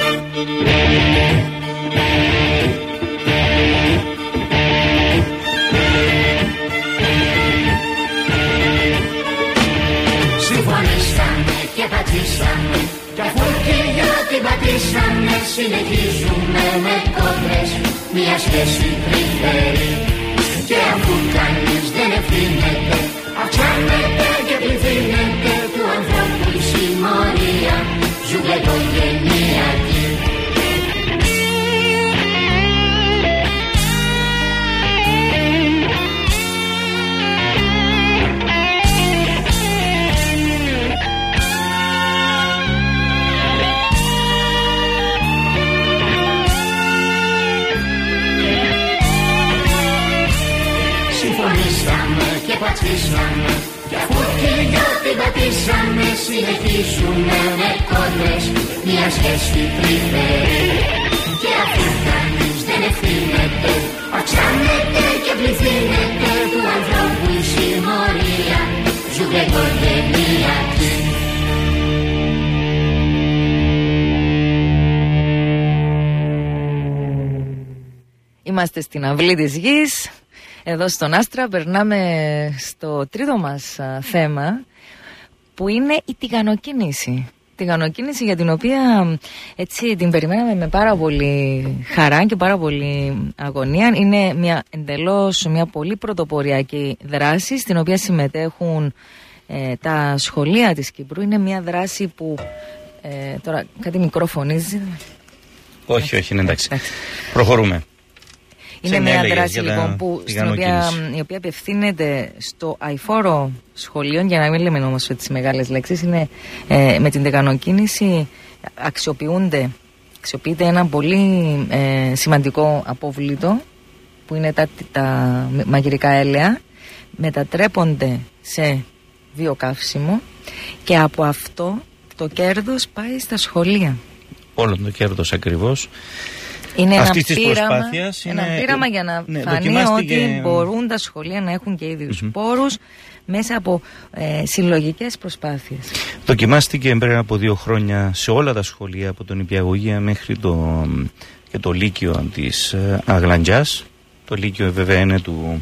Συμφωνήσαμε και πατήσαμε, κι αφού και για την πατήσαμε, συνεχίζουμε με κόντρες μια σχέση τρυφερή. Και αφού κανείς δεν ευθύνεται, αυξάνεται και πληθύνεται του ανθρώπου η συμμορία, ζούμε οικογενειακή. Συμφωνήσαμε και πατήσαμε, κι αφού και για την πατήσαμε, συνεχίζουμε με κόντρες μια σχέση τρυφερή. Και αφού κανείς δεν ευθύνεται, αυξάνεται και πληθύνεται του ανθρώπου η συμμορία, ζούμε οικογενειακή. Είμαστε στην αυλή της γης. Εδώ στον Άστρα περνάμε στο τρίτο μας θέμα, που είναι η τηγανοκίνηση. Τηγανοκίνηση για την οποία έτσι την περιμέναμε με πάρα πολύ χαρά και πάρα πολύ αγωνία. Είναι μια πολύ πρωτοποριακή δράση στην οποία συμμετέχουν τα σχολεία της Κύπρου. Είναι μια δράση που τώρα κάτι μικρό φωνίζει. Όχι, είναι εντάξει. Προχωρούμε. Είναι μια δράση λοιπόν η οποία απευθύνεται στο αειφόρο σχολείο, για να μην λέμε όμως τις μεγάλες λέξεις. Είναι με την τηγανοκίνηση αξιοποιείται ένα πολύ σημαντικό απόβλητο, που είναι τα μαγειρικά έλαια, μετατρέπονται σε βιοκαύσιμο και από αυτό το κέρδος πάει στα σχολεία. Όλο το κέρδος ακριβώς. Είναι ένα πείραμα για να φανεί ότι μπορούν τα σχολεία να έχουν και ίδιους πόρους μέσα από συλλογικές προσπάθειες. Δοκιμάστηκε πριν από 2 χρόνια σε όλα τα σχολεία, από τον Νηπιαγωγεία μέχρι και το Λύκειο της Αγλαντζάς. Το Λύκειο βέβαια είναι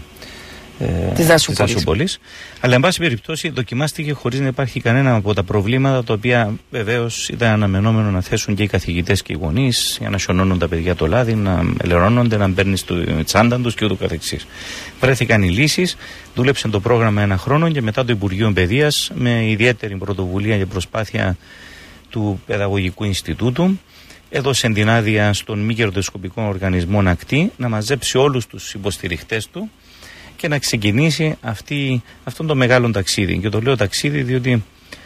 της Δασούπολης. Αλλά εν πάση περιπτώσει δοκιμάστηκε χωρίς να υπάρχει κανένα από τα προβλήματα, τα οποία βεβαίως ήταν αναμενόμενο να θέσουν και οι καθηγητές και οι γονείς, για να σιωνώνουν τα παιδιά το λάδι, να ελερώνονται, να μπαίνουν στη τσάντα τους και ούτω καθεξής. Βρέθηκαν οι λύσεις, δούλεψε το πρόγραμμα 1 χρόνο και μετά το Υπουργείο Παιδείας, με ιδιαίτερη πρωτοβουλία και προσπάθεια του Παιδαγωγικού Ινστιτούτου, έδωσε την άδεια στον μη κερδοσκοπικό οργανισμό Ακτή να μαζέψει όλους τους υποστηριχτές του και να ξεκινήσει αυτόν το μεγάλο ταξίδι. Και το λέω ταξίδι διότι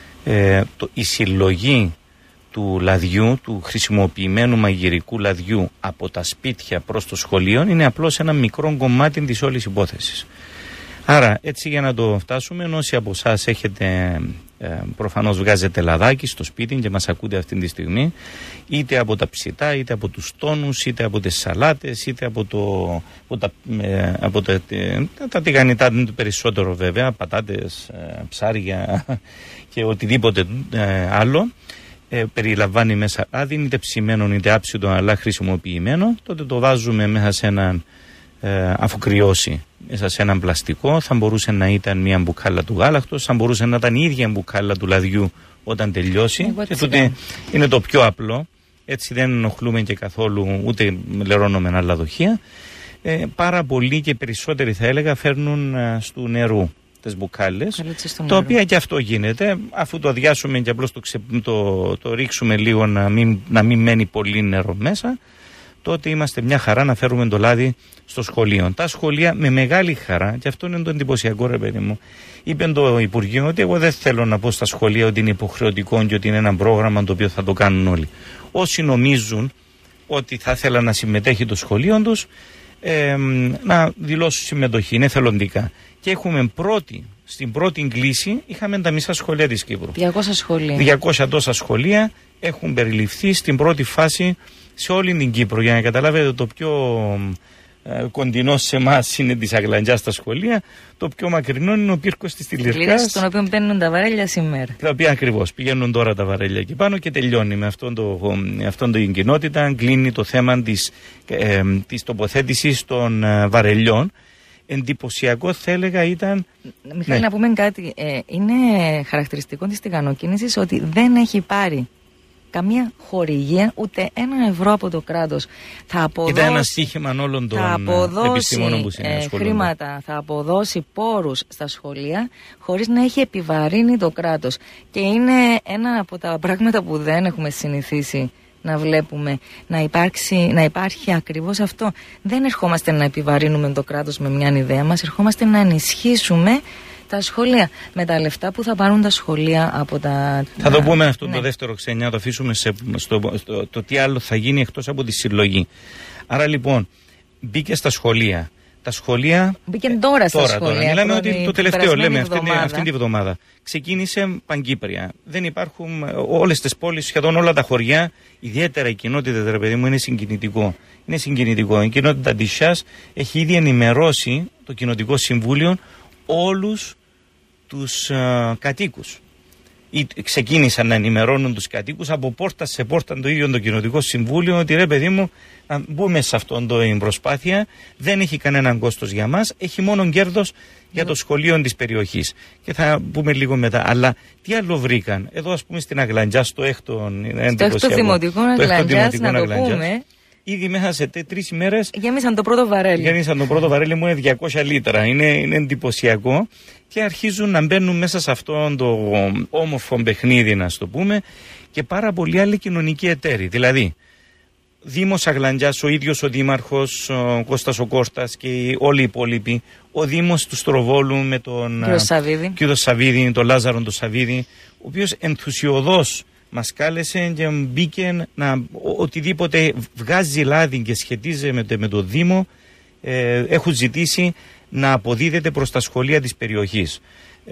η συλλογή του λαδιού, του χρησιμοποιημένου μαγειρικού λαδιού από τα σπίτια προς το σχολείο, είναι απλώς ένα μικρό κομμάτι της όλης υπόθεσης. Άρα έτσι, για να το φτάσουμε, όσοι από εσάς έχετε προφανώς βγάζετε λαδάκι στο σπίτι και μας ακούτε αυτή τη στιγμή, είτε από τα ψητά, είτε από τους τόνους, είτε από τις σαλάτες, είτε από τα τηγανιτά περισσότερο βέβαια, πατάτες, ψάρια και οτιδήποτε άλλο, περιλαμβάνει μέσα λάδι, είτε ψημένο είτε άψητο αλλά χρησιμοποιημένο, τότε το βάζουμε μέσα σε έναν, αφού κρυώσει, μέσα σε έναν πλαστικό. Θα μπορούσε να ήταν μια μπουκάλα του γάλακτος, θα μπορούσε να ήταν η ίδια μπουκάλα του λαδιού όταν τελειώσει, και τότε είναι το πιο απλό, έτσι δεν ενοχλούμε και καθόλου, ούτε λερώνουμε άλλα δοχεία. Πάρα πολλοί και περισσότεροι θα έλεγα φέρνουν στου νερού τις μπουκάλες, το οποίο και αυτό γίνεται, αφού το αδειάσουμε και απλώς το ρίξουμε λίγο να μην μένει πολύ νερό μέσα, τότε είμαστε μια χαρά να φέρουμε το λάδι στο σχολείο. Τα σχολεία με μεγάλη χαρά, και αυτό είναι το εντυπωσιακό, ρε παιδί μου. Είπε το Υπουργείο ότι εγώ δεν θέλω να πω στα σχολεία ότι είναι υποχρεωτικό και ότι είναι ένα πρόγραμμα το οποίο θα το κάνουν όλοι. Όσοι νομίζουν ότι θα ήθελαν να συμμετέχει το σχολείο τους, να δηλώσουν συμμετοχή, είναι θελοντικά. Και έχουμε στην πρώτη κλίση είχαμε τα μισά σχολεία της Κύπρου. 200 σχολεία. 200 τόσα σχολεία έχουν περιληφθεί στην πρώτη φάση σε όλη την Κύπρο. Για να καταλάβετε, το πιο κοντινό σε εμάς είναι της Αγλαντζάς στα σχολεία, το πιο μακρινό είναι ο πύρκος της Τηλιρκάς, στον οποίο μπαίνουν τα βαρέλια σήμερα. Τα οποία ακριβώς πηγαίνουν τώρα τα βαρέλια εκεί πάνω και τελειώνει με αυτόν την κοινότητα, κλείνει το θέμα της τοποθέτησης των βαρελιών. Εντυπωσιακό θα έλεγα ήταν. Μιχάλη, να πούμε κάτι. Είναι χαρακτηριστικό της τηγανοκίνησης ότι δεν έχει πάρει καμία χορηγία, ούτε €1 από το κράτος. Ήταν ένα στοίχημα όλων των επιστημόνων που συνασχολούνται. Χρήματα, θα αποδώσει πόρους στα σχολεία χωρίς να έχει επιβαρύνει το κράτος. Και είναι ένα από τα πράγματα που δεν έχουμε συνηθίσει να βλέπουμε, να υπάρχει ακριβώς αυτό. Δεν ερχόμαστε να επιβαρύνουμε το κράτος με μια ιδέα μας, ερχόμαστε να ενισχύσουμε τα σχολεία με τα λεφτά που θα πάρουν τα σχολεία από τα. Θα το πούμε αυτό το δεύτερο ξενιά, το αφήσουμε το τι άλλο θα γίνει εκτός από τη συλλογή. Άρα λοιπόν μπήκε στα σχολεία. Τα σχολεία. Μπήκε τώρα στα σχολεία. Τώρα. Μιλάμε ότι το τελευταίο, λέμε αυτή τη βδομάδα. Ξεκίνησε παγκύπρια. Δεν υπάρχουν όλες τις πόλεις, σχεδόν όλα τα χωριά, ιδιαίτερα η κοινότητα, ρε παιδί μου, είναι συγκινητικό. Είναι συγκινητικό. Η κοινότητα της ΣΙΑΣ έχει ήδη ενημερώσει το Κοινοτικό Συμβούλιο όλους τους κατοίκους. Ξεκίνησαν να ενημερώνουν τους κατοίκους από πόρτα σε πόρτα το ίδιο το Κοινοτικό Συμβούλιο ότι ρε παιδί μου, να μπούμε σε αυτόν την προσπάθεια, δεν έχει κανέναν κόστος για μας, έχει μόνο κέρδος για το σχολείο της περιοχής. Και θα πούμε λίγο μετά. Αλλά τι άλλο βρήκαν? Εδώ ας πούμε στην Αγλαντζά, στο έκτο δημοτικό Αγλαντζάς, να το πούμε. Ήδη μέσα σε 3 ημέρες γέμισαν το πρώτο βαρέλι. Γέμισαν το πρώτο βαρέλι μου, είναι 200 λίτρα. Είναι εντυπωσιακό. Και αρχίζουν να μπαίνουν μέσα σε αυτό το όμορφο παιχνίδι, να το πούμε, και πάρα πολλοί άλλοι κοινωνικοί εταίροι. Δηλαδή, Δήμος Αγλαντζάς, ο ίδιος ο Δήμαρχος, ο Κώστας ο Κώστας και όλοι οι υπόλοιποι, ο Δήμος του Στροβόλου με τον κύριο Σαββίδη, τον Λάζαρο τον Σαββίδη, ο οποίος ενθουσιωδώς μας κάλεσε και μπήκε οτιδήποτε βγάζει λάδι και σχετίζεται με το Δήμο, έχουν ζητήσει να αποδίδεται προς τα σχολεία της περιοχής.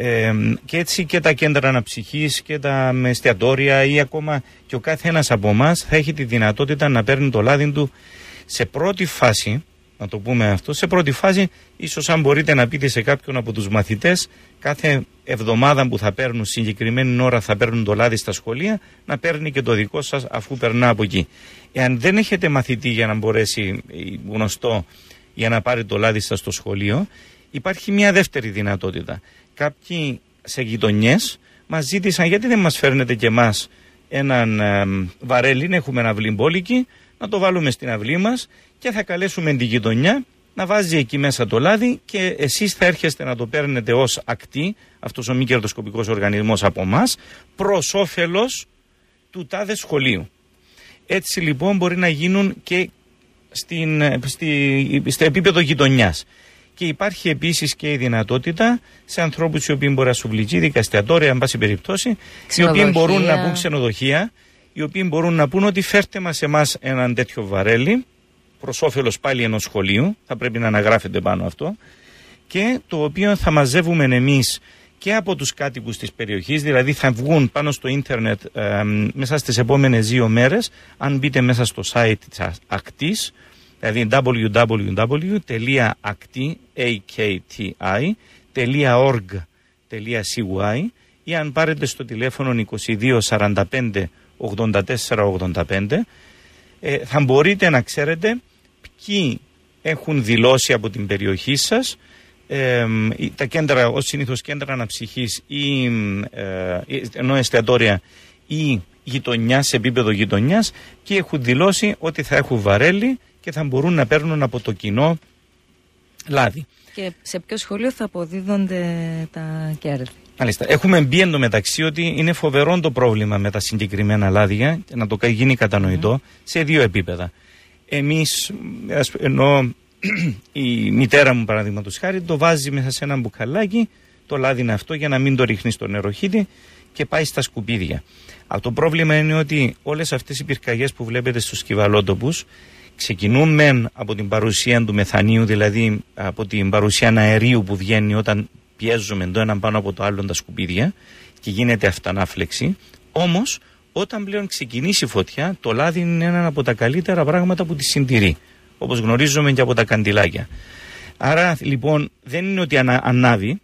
Και έτσι και τα κέντρα αναψυχής και τα εστιατόρια ή ακόμα και ο κάθε ένας από εμάς θα έχει τη δυνατότητα να παίρνει το λάδι του σε πρώτη φάση, να το πούμε αυτό, σε πρώτη φάση ίσως αν μπορείτε να πείτε σε κάποιον από τους μαθητές κάθε εβδομάδα που θα παίρνουν συγκεκριμένη ώρα θα παίρνουν το λάδι στα σχολεία, να παίρνει και το δικό σας αφού περνά από εκεί. Εάν δεν έχετε μαθητή για να μπορέσει γνωστό για να πάρει το λάδι σας στο σχολείο, υπάρχει μια δεύτερη δυνατότητα. Κάποιοι σε γειτονιές μας ζήτησαν γιατί δεν μας φέρνετε και εμάς έναν βαρέλι, έχουμε ένα αυλή μπόλικη, να το βάλουμε στην αυλή μας και θα καλέσουμε τη γειτονιά να βάζει εκεί μέσα το λάδι και εσείς θα έρχεστε να το παίρνετε ως ακτή, αυτός ο μη κερδοσκοπικός οργανισμός από εμάς, προς όφελος του τάδε σχολείου. Έτσι λοιπόν μπορεί να γίνουν και στο επίπεδο γειτονιάς. Και υπάρχει επίσης και η δυνατότητα σε ανθρώπους οι οποίοι μπορεί να σου βλητζεί, δικαστιατόρια, εν πάση περιπτώσει, οι οποίοι μπορούν να πούν ξενοδοχεία, οι οποίοι μπορούν να πούν ότι φέρτε μας εμάς έναν τέτοιο βαρέλι, προς όφελος πάλι ενός σχολείου, θα πρέπει να αναγράφεται πάνω αυτό, και το οποίο θα μαζεύουμε εμείς και από τους κάτοικους της περιοχής, δηλαδή θα βγουν πάνω στο ίντερνετ μέσα στις επόμενες 2 μέρες, αν μπείτε μέσα στο site της ακτής, δηλαδή www.akti.org.cy ή αν πάρετε στο τηλέφωνο 22 45 84 85, θα μπορείτε να ξέρετε ποιοι έχουν δηλώσει από την περιοχή σας, τα κέντρα, ως συνήθως κέντρα αναψυχής ή ενώ εστιατόρια ή γειτονιά, σε επίπεδο γειτονιάς, και έχουν δηλώσει ότι θα έχουν βαρέλι και θα μπορούν να παίρνουν από το κοινό λάδι. Και σε ποιο σχολείο θα αποδίδονται τα κέρδη? Μάλιστα. Έχουμε μπει εντωμεταξύ ότι είναι φοβερό το πρόβλημα με τα συγκεκριμένα λάδια, να το γίνει κατανοητό, σε 2 επίπεδα. Εμείς, ενώ η μητέρα μου παραδείγματος χάρη το βάζει μέσα σε ένα μπουκαλάκι, το λάδι είναι αυτό, για να μην το ρίχνει στο νεροχύτη και πάει στα σκουπίδια. Το πρόβλημα είναι ότι όλες αυτές οι πυρκαγιές που βλέπετε στους κυβαλότοπους ξεκινούν μεν από την παρουσία του μεθανίου, δηλαδή από την παρουσία αερίου που βγαίνει όταν πιέζουμε το έναν πάνω από το άλλο τα σκουπίδια και γίνεται αυτανάφλεξη. Όμως όταν πλέον ξεκινήσει η φωτιά, το λάδι είναι ένα από τα καλύτερα πράγματα που τη συντηρεί, όπως γνωρίζουμε και από τα καντιλάκια. Άρα λοιπόν δεν είναι ότι ανάβει,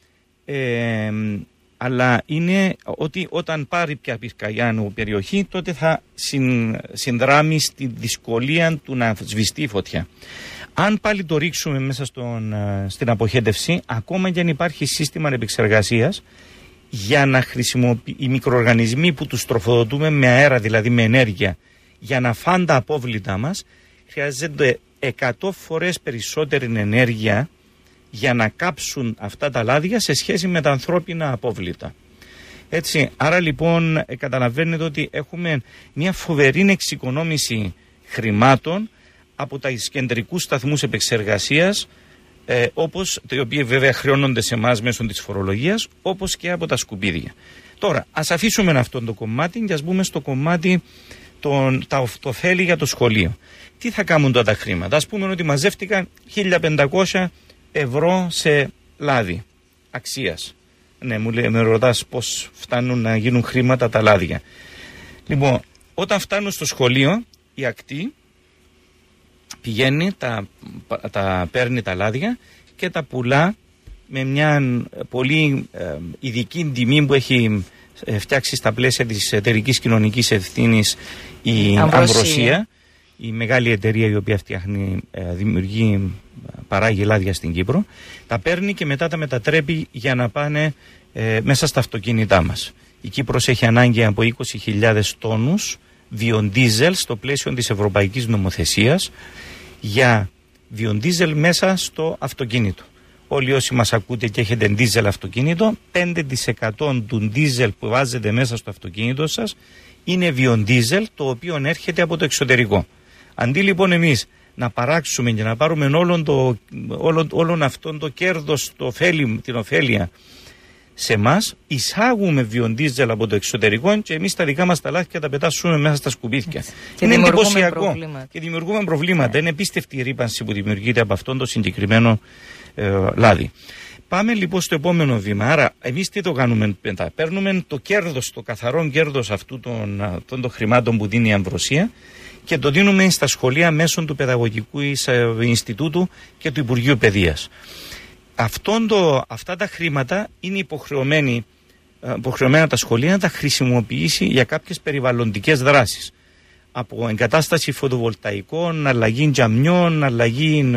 αλλά είναι ότι όταν πάρει πια πυρκαγιά περιοχή, τότε θα συνδράμει στη δυσκολία του να σβηστεί η φωτιά. Αν πάλι το ρίξουμε μέσα στην αποχέτευση, ακόμα και αν υπάρχει σύστημα επεξεργασίας, για να οι μικροοργανισμοί που τους τροφοδοτούμε με αέρα, δηλαδή με ενέργεια, για να φάνε τα απόβλητα μας, χρειάζεται 100 φορές περισσότερη ενέργεια για να κάψουν αυτά τα λάδια σε σχέση με τα ανθρώπινα απόβλητα. Έτσι, άρα λοιπόν καταλαβαίνετε ότι έχουμε μια φοβερή εξοικονόμηση χρημάτων από τα κεντρικούς σταθμούς επεξεργασίας, όπως, οι οποίοι βέβαια χρεώνονται σε εμάς μέσω της φορολογίας, όπως και από τα σκουπίδια. Τώρα, ας αφήσουμε αυτό το κομμάτι και ας μπούμε στο κομμάτι το ωφέλη για το σχολείο. Τι θα κάνουν τώρα τα χρήματα? Ας πούμε ότι μαζεύτηκαν 1.500 ευρώ σε λάδι αξίας. Ναι, με ρωτάς πώς φτάνουν να γίνουν χρήματα τα λάδια. Λοιπόν, όταν φτάνουν στο σχολείο, η ακτή πηγαίνει, τα παίρνει τα λάδια και τα πουλά με μια πολύ ειδική τιμή που έχει φτιάξει στα πλαίσια της εταιρικής κοινωνικής ευθύνης η Αμβροσία, η μεγάλη εταιρεία η οποία παράγει λάδια στην Κύπρο. Τα παίρνει και μετά τα μετατρέπει για να πάνε μέσα στα αυτοκίνητά μας. Η Κύπρος έχει ανάγκη από 20.000 τόνους βιοντίζελ στο πλαίσιο της ευρωπαϊκής νομοθεσίας για βιοντίζελ μέσα στο αυτοκίνητο. Όλοι όσοι μας ακούτε και έχετε ντίζελ αυτοκίνητο, 5% του ντίζελ που βάζετε μέσα στο αυτοκίνητο σας είναι βιοντίζελ, το οποίο έρχεται από το εξωτερικό. Αντί λοιπόν εμείς να παράξουμε και να πάρουμε όλον αυτόν το κέρδος, την ωφέλεια σε εμάς, εισάγουμε βιοντίζελ από το εξωτερικό και εμείς τα δικά μας τα λάδια τα πετάσουμε μέσα στα σκουπίδια. Είναι εντυπωσιακό και δημιουργούμε προβλήματα. Είναι επίστευτη η ρύπανση που δημιουργείται από αυτόν το συγκεκριμένο λάδι. Πάμε λοιπόν στο επόμενο βήμα. Άρα, εμείς τι το κάνουμε μετά? Παίρνουμε το κέρδος, το καθαρό κέρδος αυτού των χρημάτων που δίνει η Αμβροσία και το δίνουμε στα σχολεία μέσω του Παιδαγωγικού Ινστιτούτου και του Υπουργείου Παιδείας. Αυτά τα χρήματα είναι υποχρεωμένα τα σχολεία να τα χρησιμοποιήσει για κάποιες περιβαλλοντικές δράσεις. Από εγκατάσταση φωτοβολταϊκών, αλλαγή τζαμιών, αλλαγή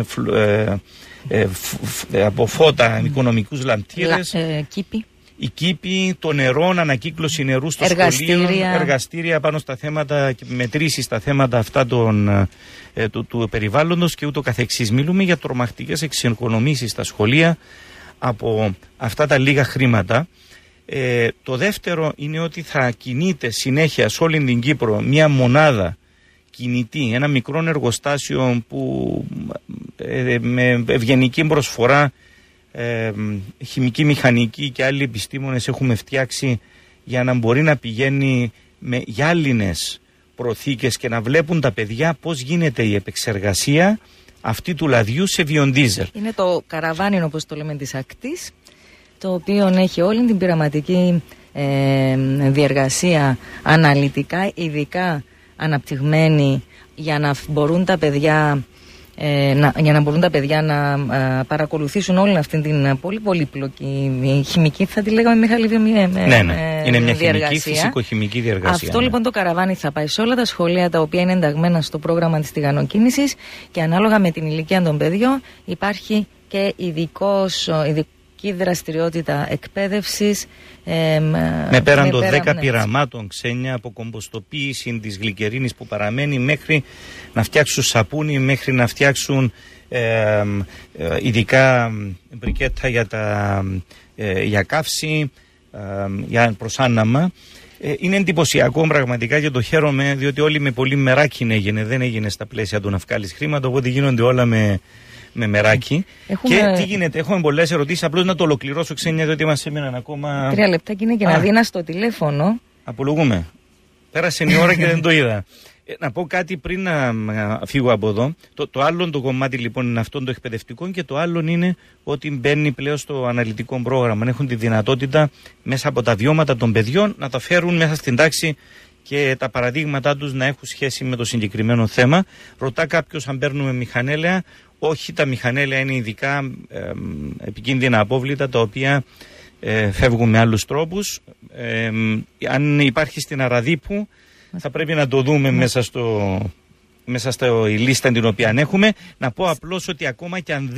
από φώτα, οικονομικούς λαμπτήρες, η κήπη, το νερό, ανακύκλωση νερού στο σχολείο, εργαστήρια πάνω στα θέματα και μετρήσεις στα θέματα αυτά του περιβάλλοντος και ούτω καθεξής. Μιλούμε για τρομακτικές εξοικονομήσεις στα σχολεία από αυτά τα λίγα χρήματα. Το δεύτερο είναι ότι θα κινείται συνέχεια σε όλη την Κύπρο μια μονάδα κινητή, ένα μικρό εργοστάσιο που με ευγενική προσφορά χημική, μηχανική και άλλοι επιστήμονες έχουμε φτιάξει για να μπορεί να πηγαίνει με γυάλινες προθήκες και να βλέπουν τα παιδιά πώς γίνεται η επεξεργασία αυτή του λαδιού σε βιοντίζελ. Είναι το καραβάνι, όπως το λέμε, της ακτής, το οποίο έχει όλη την πειραματική διεργασία αναλυτικά, ειδικά αναπτυγμένη για να μπορούν τα παιδιά να παρακολουθήσουν όλη αυτή την πολύ πολύπλοκη χημική, θα τη λέγαμε Μιχάλη, είναι μια χημική, φυσικοχημική διεργασία. Αυτό λοιπόν το καραβάνι θα πάει σε όλα τα σχολεία τα οποία είναι ενταγμένα στο πρόγραμμα της τηγανοκίνησης και ανάλογα με την ηλικία των παιδιών υπάρχει και ειδική δραστηριότητα εκπαίδευσης με πέραν των 10 πειραμάτων, Ξένια, από κομποστοποίηση της γλυκερίνης που παραμένει μέχρι να φτιάξουν σαπούνι, μέχρι να φτιάξουν ειδικά μπρικέτα για καύση, για προσάναμα. Είναι εντυπωσιακό πραγματικά και το χαίρομαι, διότι όλοι με πολύ μεράκι έγινε, δεν έγινε στα πλαίσια του να βγάλεις χρήματα, οπότε γίνονται όλα με μεράκι. Και τι γίνεται, έχουμε πολλές ερωτήσεις. Απλώς να το ολοκληρώσω, Ξένια, διότι μας έμειναν ακόμα 3 λεπτά και είναι και να δίνα στο τηλέφωνο. Απολογούμε. Πέρασε η ώρα και δεν το είδα. Να πω κάτι πριν να φύγω από εδώ. Το άλλο το κομμάτι λοιπόν είναι αυτό το εκπαιδευτικό και το άλλο είναι ότι μπαίνει πλέον στο αναλυτικό πρόγραμμα. Έχουν τη δυνατότητα μέσα από τα βιώματα των παιδιών να τα φέρουν μέσα στην τάξη και τα παραδείγματά τους να έχουν σχέση με το συγκεκριμένο θέμα. Ρωτά κάποιος αν παίρνουμε μηχανέλαια. Όχι, τα μηχανέλαια είναι ειδικά επικίνδυνα απόβλητα τα οποία φεύγουν με άλλους τρόπους. Αν υπάρχει στην Αραδίπου θα πρέπει να το δούμε μέσα στο η λίστα την οποία έχουμε. Να πω απλώς ότι ακόμα και αν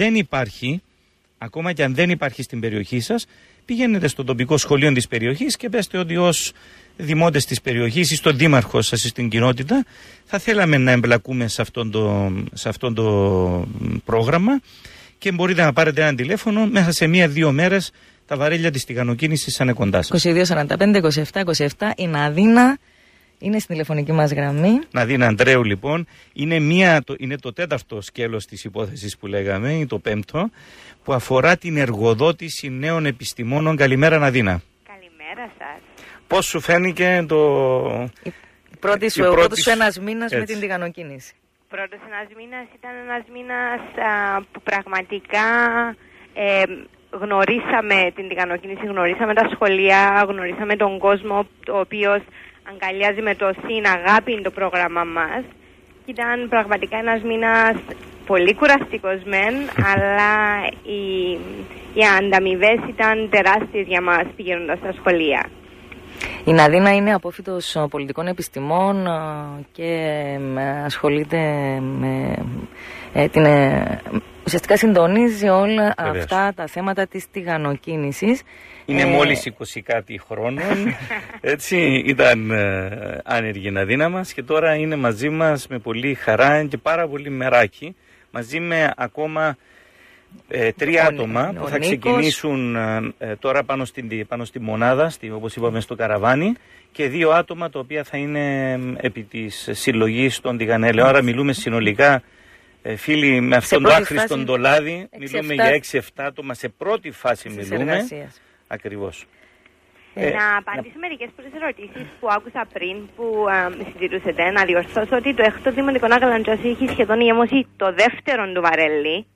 δεν υπάρχει στην περιοχή σας, πηγαίνετε στο τοπικό σχολείο της περιοχής και πέστε ότι ως δημότες της περιοχής ή στον δήμαρχο σας ή στην κοινότητα θα θέλαμε να εμπλακούμε σε αυτό το πρόγραμμα και μπορείτε να πάρετε ένα τηλέφωνο μέσα σε 1-2 μέρες. Τα βαρέλια της τηγανοκίνησης είναι κοντά σας. 2245-27-27 η Ναδίνα είναι στην τηλεφωνική μας γραμμή. Ναδίνα Αντρέου λοιπόν είναι το 4ο σκέλος της υπόθεσης που λέγαμε, ή το 5ο, που αφορά την εργοδότηση νέων επιστημόνων. Καλημέρα Ναδίνα. Καλημέρα σας. Πώς σου φαίνηκε πρώτος σου ένας μήνας με την τηγανοκίνηση? Πρώτος ένας μήνας ήταν ένας μήνας που πραγματικά γνωρίσαμε την τηγανοκίνηση, γνωρίσαμε τα σχολεία, γνωρίσαμε τον κόσμο ο οποίος αγκαλιάζει με τόση αγάπη το πρόγραμμα μας. Ήταν πραγματικά ένας μήνας πολύ κουραστικός μεν, αλλά οι ανταμοιβές ήταν τεράστιες για μας πηγαίνοντας στα σχολεία. Η Ναδίνα είναι απόφοιτος πολιτικών επιστημών και ασχολείται με ουσιαστικά συντονίζει όλα αυτά τα θέματα της τηγανοκίνησης. Είναι μόλις 20 κάτι χρόνων, έτσι, ήταν άνεργη η Ναδίνα μας και τώρα είναι μαζί μας με πολύ χαρά και πάρα πολύ μεράκι, μαζί με ακόμα 3 άτομα που θα ξεκινήσουν τώρα πάνω στη μονάδα, όπως είπαμε στο καραβάνι, και 2 άτομα τα οποία θα είναι επί της συλλογής των τηγανέλαιων. Άρα μιλούμε συνολικά, φίλοι, με αυτόν τον άχρηστον το λάδι, μιλούμε για 6-7 άτομα σε πρώτη φάση μιλούμε. Ακριβώς. Να απαντήσω μερικές πρώτες ερωτήσεις που άκουσα πριν που συζητούσατε. Να διορθώσω ότι το 6ο Δημοτικό Αγαλαντζάς έχει σχεδόν γεμώσει το 2ο του βαρέλι.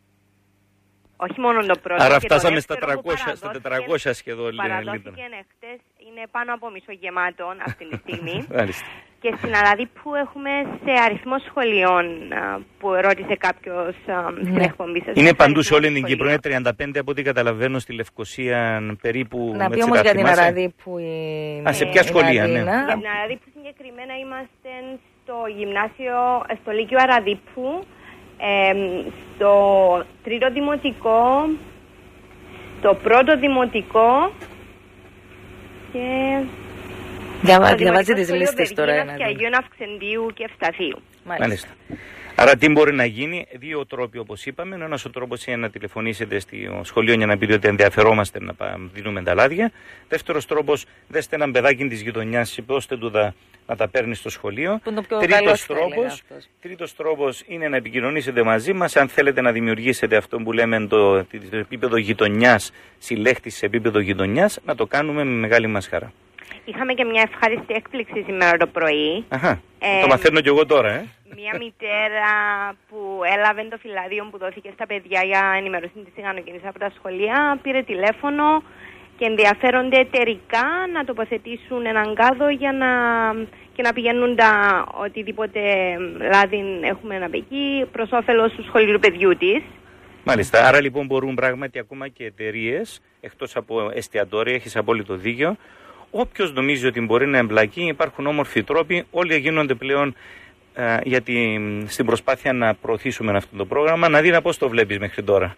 Όχι μόνο το πρώτο. Άρα φτάσαμε στα 400 σχεδόν. Παραδόθηκε χτες, είναι πάνω από μισογεμάτων αυτή τη στιγμή. Και στην Αραδίπου έχουμε σε αριθμό σχολείων που ρώτησε κάποιος στην εκπομπή σας. Είναι παντού σε όλη την Κύπρο, είναι 35 από ό,τι καταλαβαίνω, στη Λευκοσία περίπου. Να πει όμως για την Αραδίπου. Σε ποια σχολεία, ναι. Για την Αραδίπου συγκεκριμένα είμαστε στο γυμνάσιο, στο Λύκειο Αραδίπου, στο 3ο Δημοτικό, στο 1ο Δημοτικό και... Διαβάζει τις λίστες τώρα. Και Αγίων Αυξεντίου και Ευσταθείου. Μάλιστα. Άρα τι μπορεί να γίνει? 2 τρόποι όπως είπαμε. Ο ένας ο τρόπος είναι να τηλεφωνήσετε στο σχολείο για να πείτε ότι ενδιαφερόμαστε να δίνουμε τα λάδια. Δεύτερος τρόπος, δέστε έναν παιδάκι της γειτονιάς, δώστε του να τα παίρνει στο σχολείο. Τρίτος τρόπος είναι να επικοινωνήσετε μαζί μας. Αν θέλετε να δημιουργήσετε αυτό που λέμε το επίπεδο γειτονιάς, συλλέχτης σε επίπεδο γειτονιάς, να το κάνουμε με μεγάλη μας χαρά. Είχαμε και μια ευχάριστη έκπληξη σήμερα το πρωί. Το μαθαίνω κι εγώ τώρα, Μια μητέρα που έλαβε το φυλάδιο που δόθηκε στα παιδιά για ενημέρωση της τηγανοκίνησης από τα σχολεία πήρε τηλέφωνο και ενδιαφέρονται εταιρικά να τοποθετήσουν έναν κάδο και να πηγαίνουν τα οτιδήποτε λάδι έχουμε να πει εκεί προς όφελος του σχολείου παιδιού της. Μάλιστα, άρα λοιπόν μπορούν πράγματι ακόμα και εταιρείες, εκτός από εστιατόρια, έχεις απόλυτο δίκιο. Όποιος νομίζει ότι μπορεί να εμπλακεί, υπάρχουν όμορφοι τρόποι, όλοι γίνονται πλέον στην προσπάθεια να προωθήσουμε αυτό το πρόγραμμα. Ναδίνα, πώς το βλέπεις μέχρι τώρα?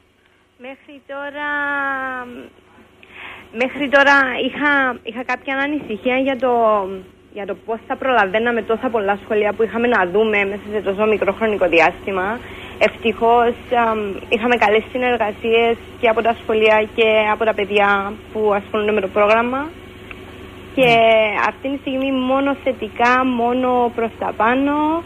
Μέχρι τώρα είχα κάποια ανησυχία για το πώς θα προλαβαίναμε τόσα πολλά σχολεία που είχαμε να δούμε μέσα σε τόσο μικρό χρονικό διάστημα. Ευτυχώς είχαμε καλές συνεργασίες και από τα σχολεία και από τα παιδιά που ασχολούνται με το πρόγραμμα. Και αυτή τη στιγμή μόνο θετικά, μόνο προς τα πάνω,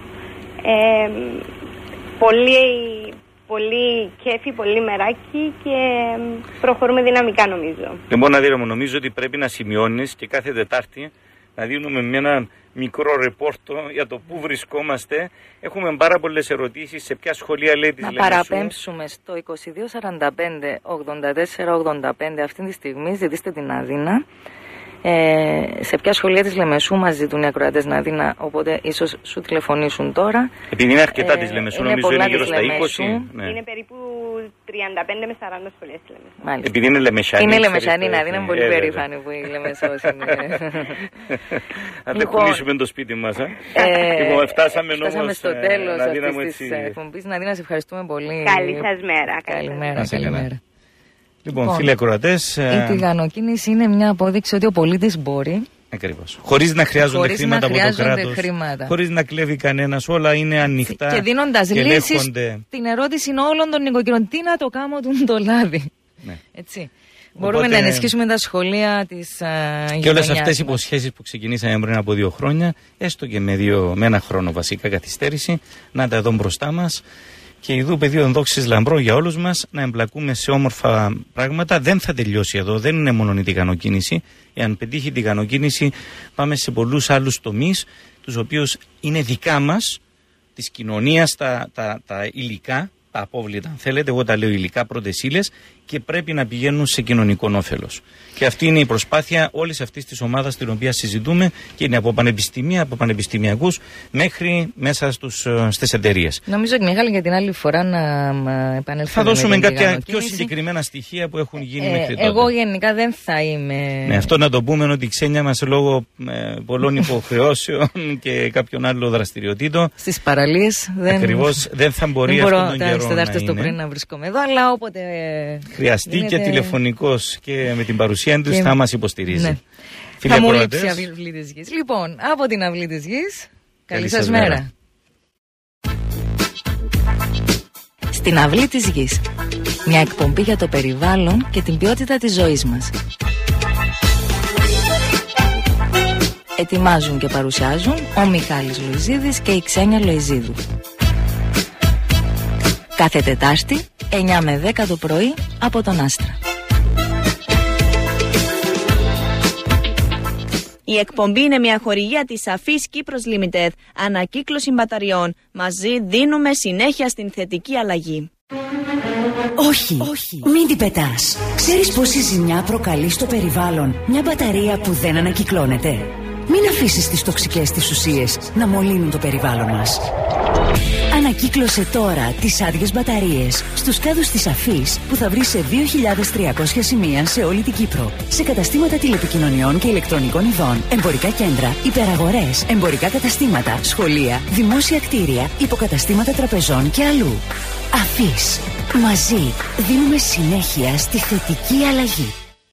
πολύ κέφι, πολύ μεράκι και προχωρούμε δυναμικά νομίζω. Λοιπόν, Ναδίρα μου, νομίζω ότι πρέπει να σημειώνεις και κάθε Τετάρτη να δίνουμε με ένα μικρό ρεπόρτο για το πού βρισκόμαστε. Έχουμε πάρα πολλές ερωτήσεις. Σε ποια σχολεία λέει της Λεμεσού? Να παραπέμψουμε στο 2245-84-85 αυτή τη στιγμή. Ζητήστε την Ναδίνα. Σε ποια σχολεία της Λεμεσού μας ζητούν οι ακροατές, Ναδίνα, οπότε ίσως σου τηλεφωνήσουν τώρα. Επειδή είναι αρκετά της Λεμεσού, νομίζω είναι γύρω στα 20. Ναι. Είναι περίπου 35 με 40 σχολές της Λεμεσού. Μάλιστα. Επειδή είναι Λεμεσιανή. Είναι Λεμεσιανή, Ναδίνα, είναι πολύ περήφανη που η Λεμεσός είναι. Να δεν πουλήσουμε το σπίτι μας. Λοιπόν, φτάσαμε στο τέλος αυτής της εκπομπής. Ναδίνα, σε ευχαριστούμε πολύ. Καλή σας μέρα. Καλημέρα. Λοιπόν, φίλοι ακροατές, η τηγανοκίνηση είναι μια απόδειξη ότι ο πολίτης μπορεί. Ακριβώς. Χωρίς να χρειάζονται χρήματα από το κράτος, χωρίς να κλέβει κανένας, όλα είναι ανοιχτά. Και δίνοντας λύσεις στην ερώτηση όλων των νοικοκυρών, τι να το κάνω το λάδι. Ναι. Έτσι. Μπορούμε να ενισχύσουμε τα σχολεία της γειτονιάς. Και όλες αυτές οι υποσχέσεις που ξεκινήσαμε πριν από 2 χρόνια, έστω και με 1 χρόνο βασικά καθυστέρηση, να τα εδώ μπροστά μας. Και ειδού πεδίο ενδόξης λαμπρό για όλους μας, να εμπλακούμε σε όμορφα πράγματα. Δεν θα τελειώσει εδώ, δεν είναι μόνο η τηγανοκίνηση. Εάν πετύχει η τηγανοκίνηση, πάμε σε πολλούς άλλους τομείς, τους οποίους είναι δικά μας, της κοινωνίας, τα υλικά, τα απόβλητα, αν θέλετε. Εγώ τα λέω υλικά, πρώτες ύλες, και πρέπει να πηγαίνουν σε κοινωνικό όφελος. Και αυτή είναι η προσπάθεια όλης αυτής της ομάδας την οποία συζητούμε, και είναι από πανεπιστήμια, από πανεπιστημιακούς μέχρι μέσα στις εταιρείες. Νομίζω ότι Μιχάλη, για την άλλη φορά να επανέλθουμε. Θα δώσουμε κάποια πιο συγκεκριμένα στοιχεία που έχουν γίνει μέχρι τότε. Εγώ γενικά δεν θα είμαι. Ναι, αυτό να το πούμε ότι η Ξένια μας λόγω πολλών υποχρεώσεων και κάποιων άλλων δραστηριοτήτων. Στις παραλίες ακριβώς δεν θα μπορεί αυτόν τον καιρό. Δεν μπορώ το πρωί να βρισκόμαι εδώ, αλλά όποτε χρειαστεί και τηλεφωνικός και με την παρουσία του θα μας υποστηρίζει. Ναι. Θα μου λείψει η αυλή της γης. Λοιπόν, από την αυλή της γης, καλή σας μέρα. Στην αυλή της γης, μια εκπομπή για το περιβάλλον και την ποιότητα της ζωής μας. Ετοιμάζουν και παρουσιάζουν ο Μιχάλης Λοϊζίδης και η Ξένια Λοϊζίδου. Κάθε Τετάρτη, 9 με 10 το πρωί, από τον Άστρα. Η εκπομπή είναι μια χορηγία της Αφής Κύπρος Limited. Ανακύκλωση μπαταριών. Μαζί δίνουμε συνέχεια στην θετική αλλαγή. Όχι, μην την πετάς. Ξέρεις πόση ζημιά προκαλεί στο περιβάλλον μια μπαταρία που δεν ανακυκλώνεται? Μην αφήσεις τις τοξικές της ουσίες να μολύνουν το περιβάλλον μας. Ανακύκλωσε τώρα τις άδειες μπαταρίες στους κάδους της Αφής, που θα βρεις σε 2.300 σημεία σε όλη την Κύπρο. Σε καταστήματα τηλεπικοινωνιών και ηλεκτρονικών ειδών, εμπορικά κέντρα, υπεραγορές, εμπορικά καταστήματα, σχολεία, δημόσια κτίρια, υποκαταστήματα τραπεζών και αλλού. Αφής. Μαζί δίνουμε συνέχεια στη θετική αλλαγή.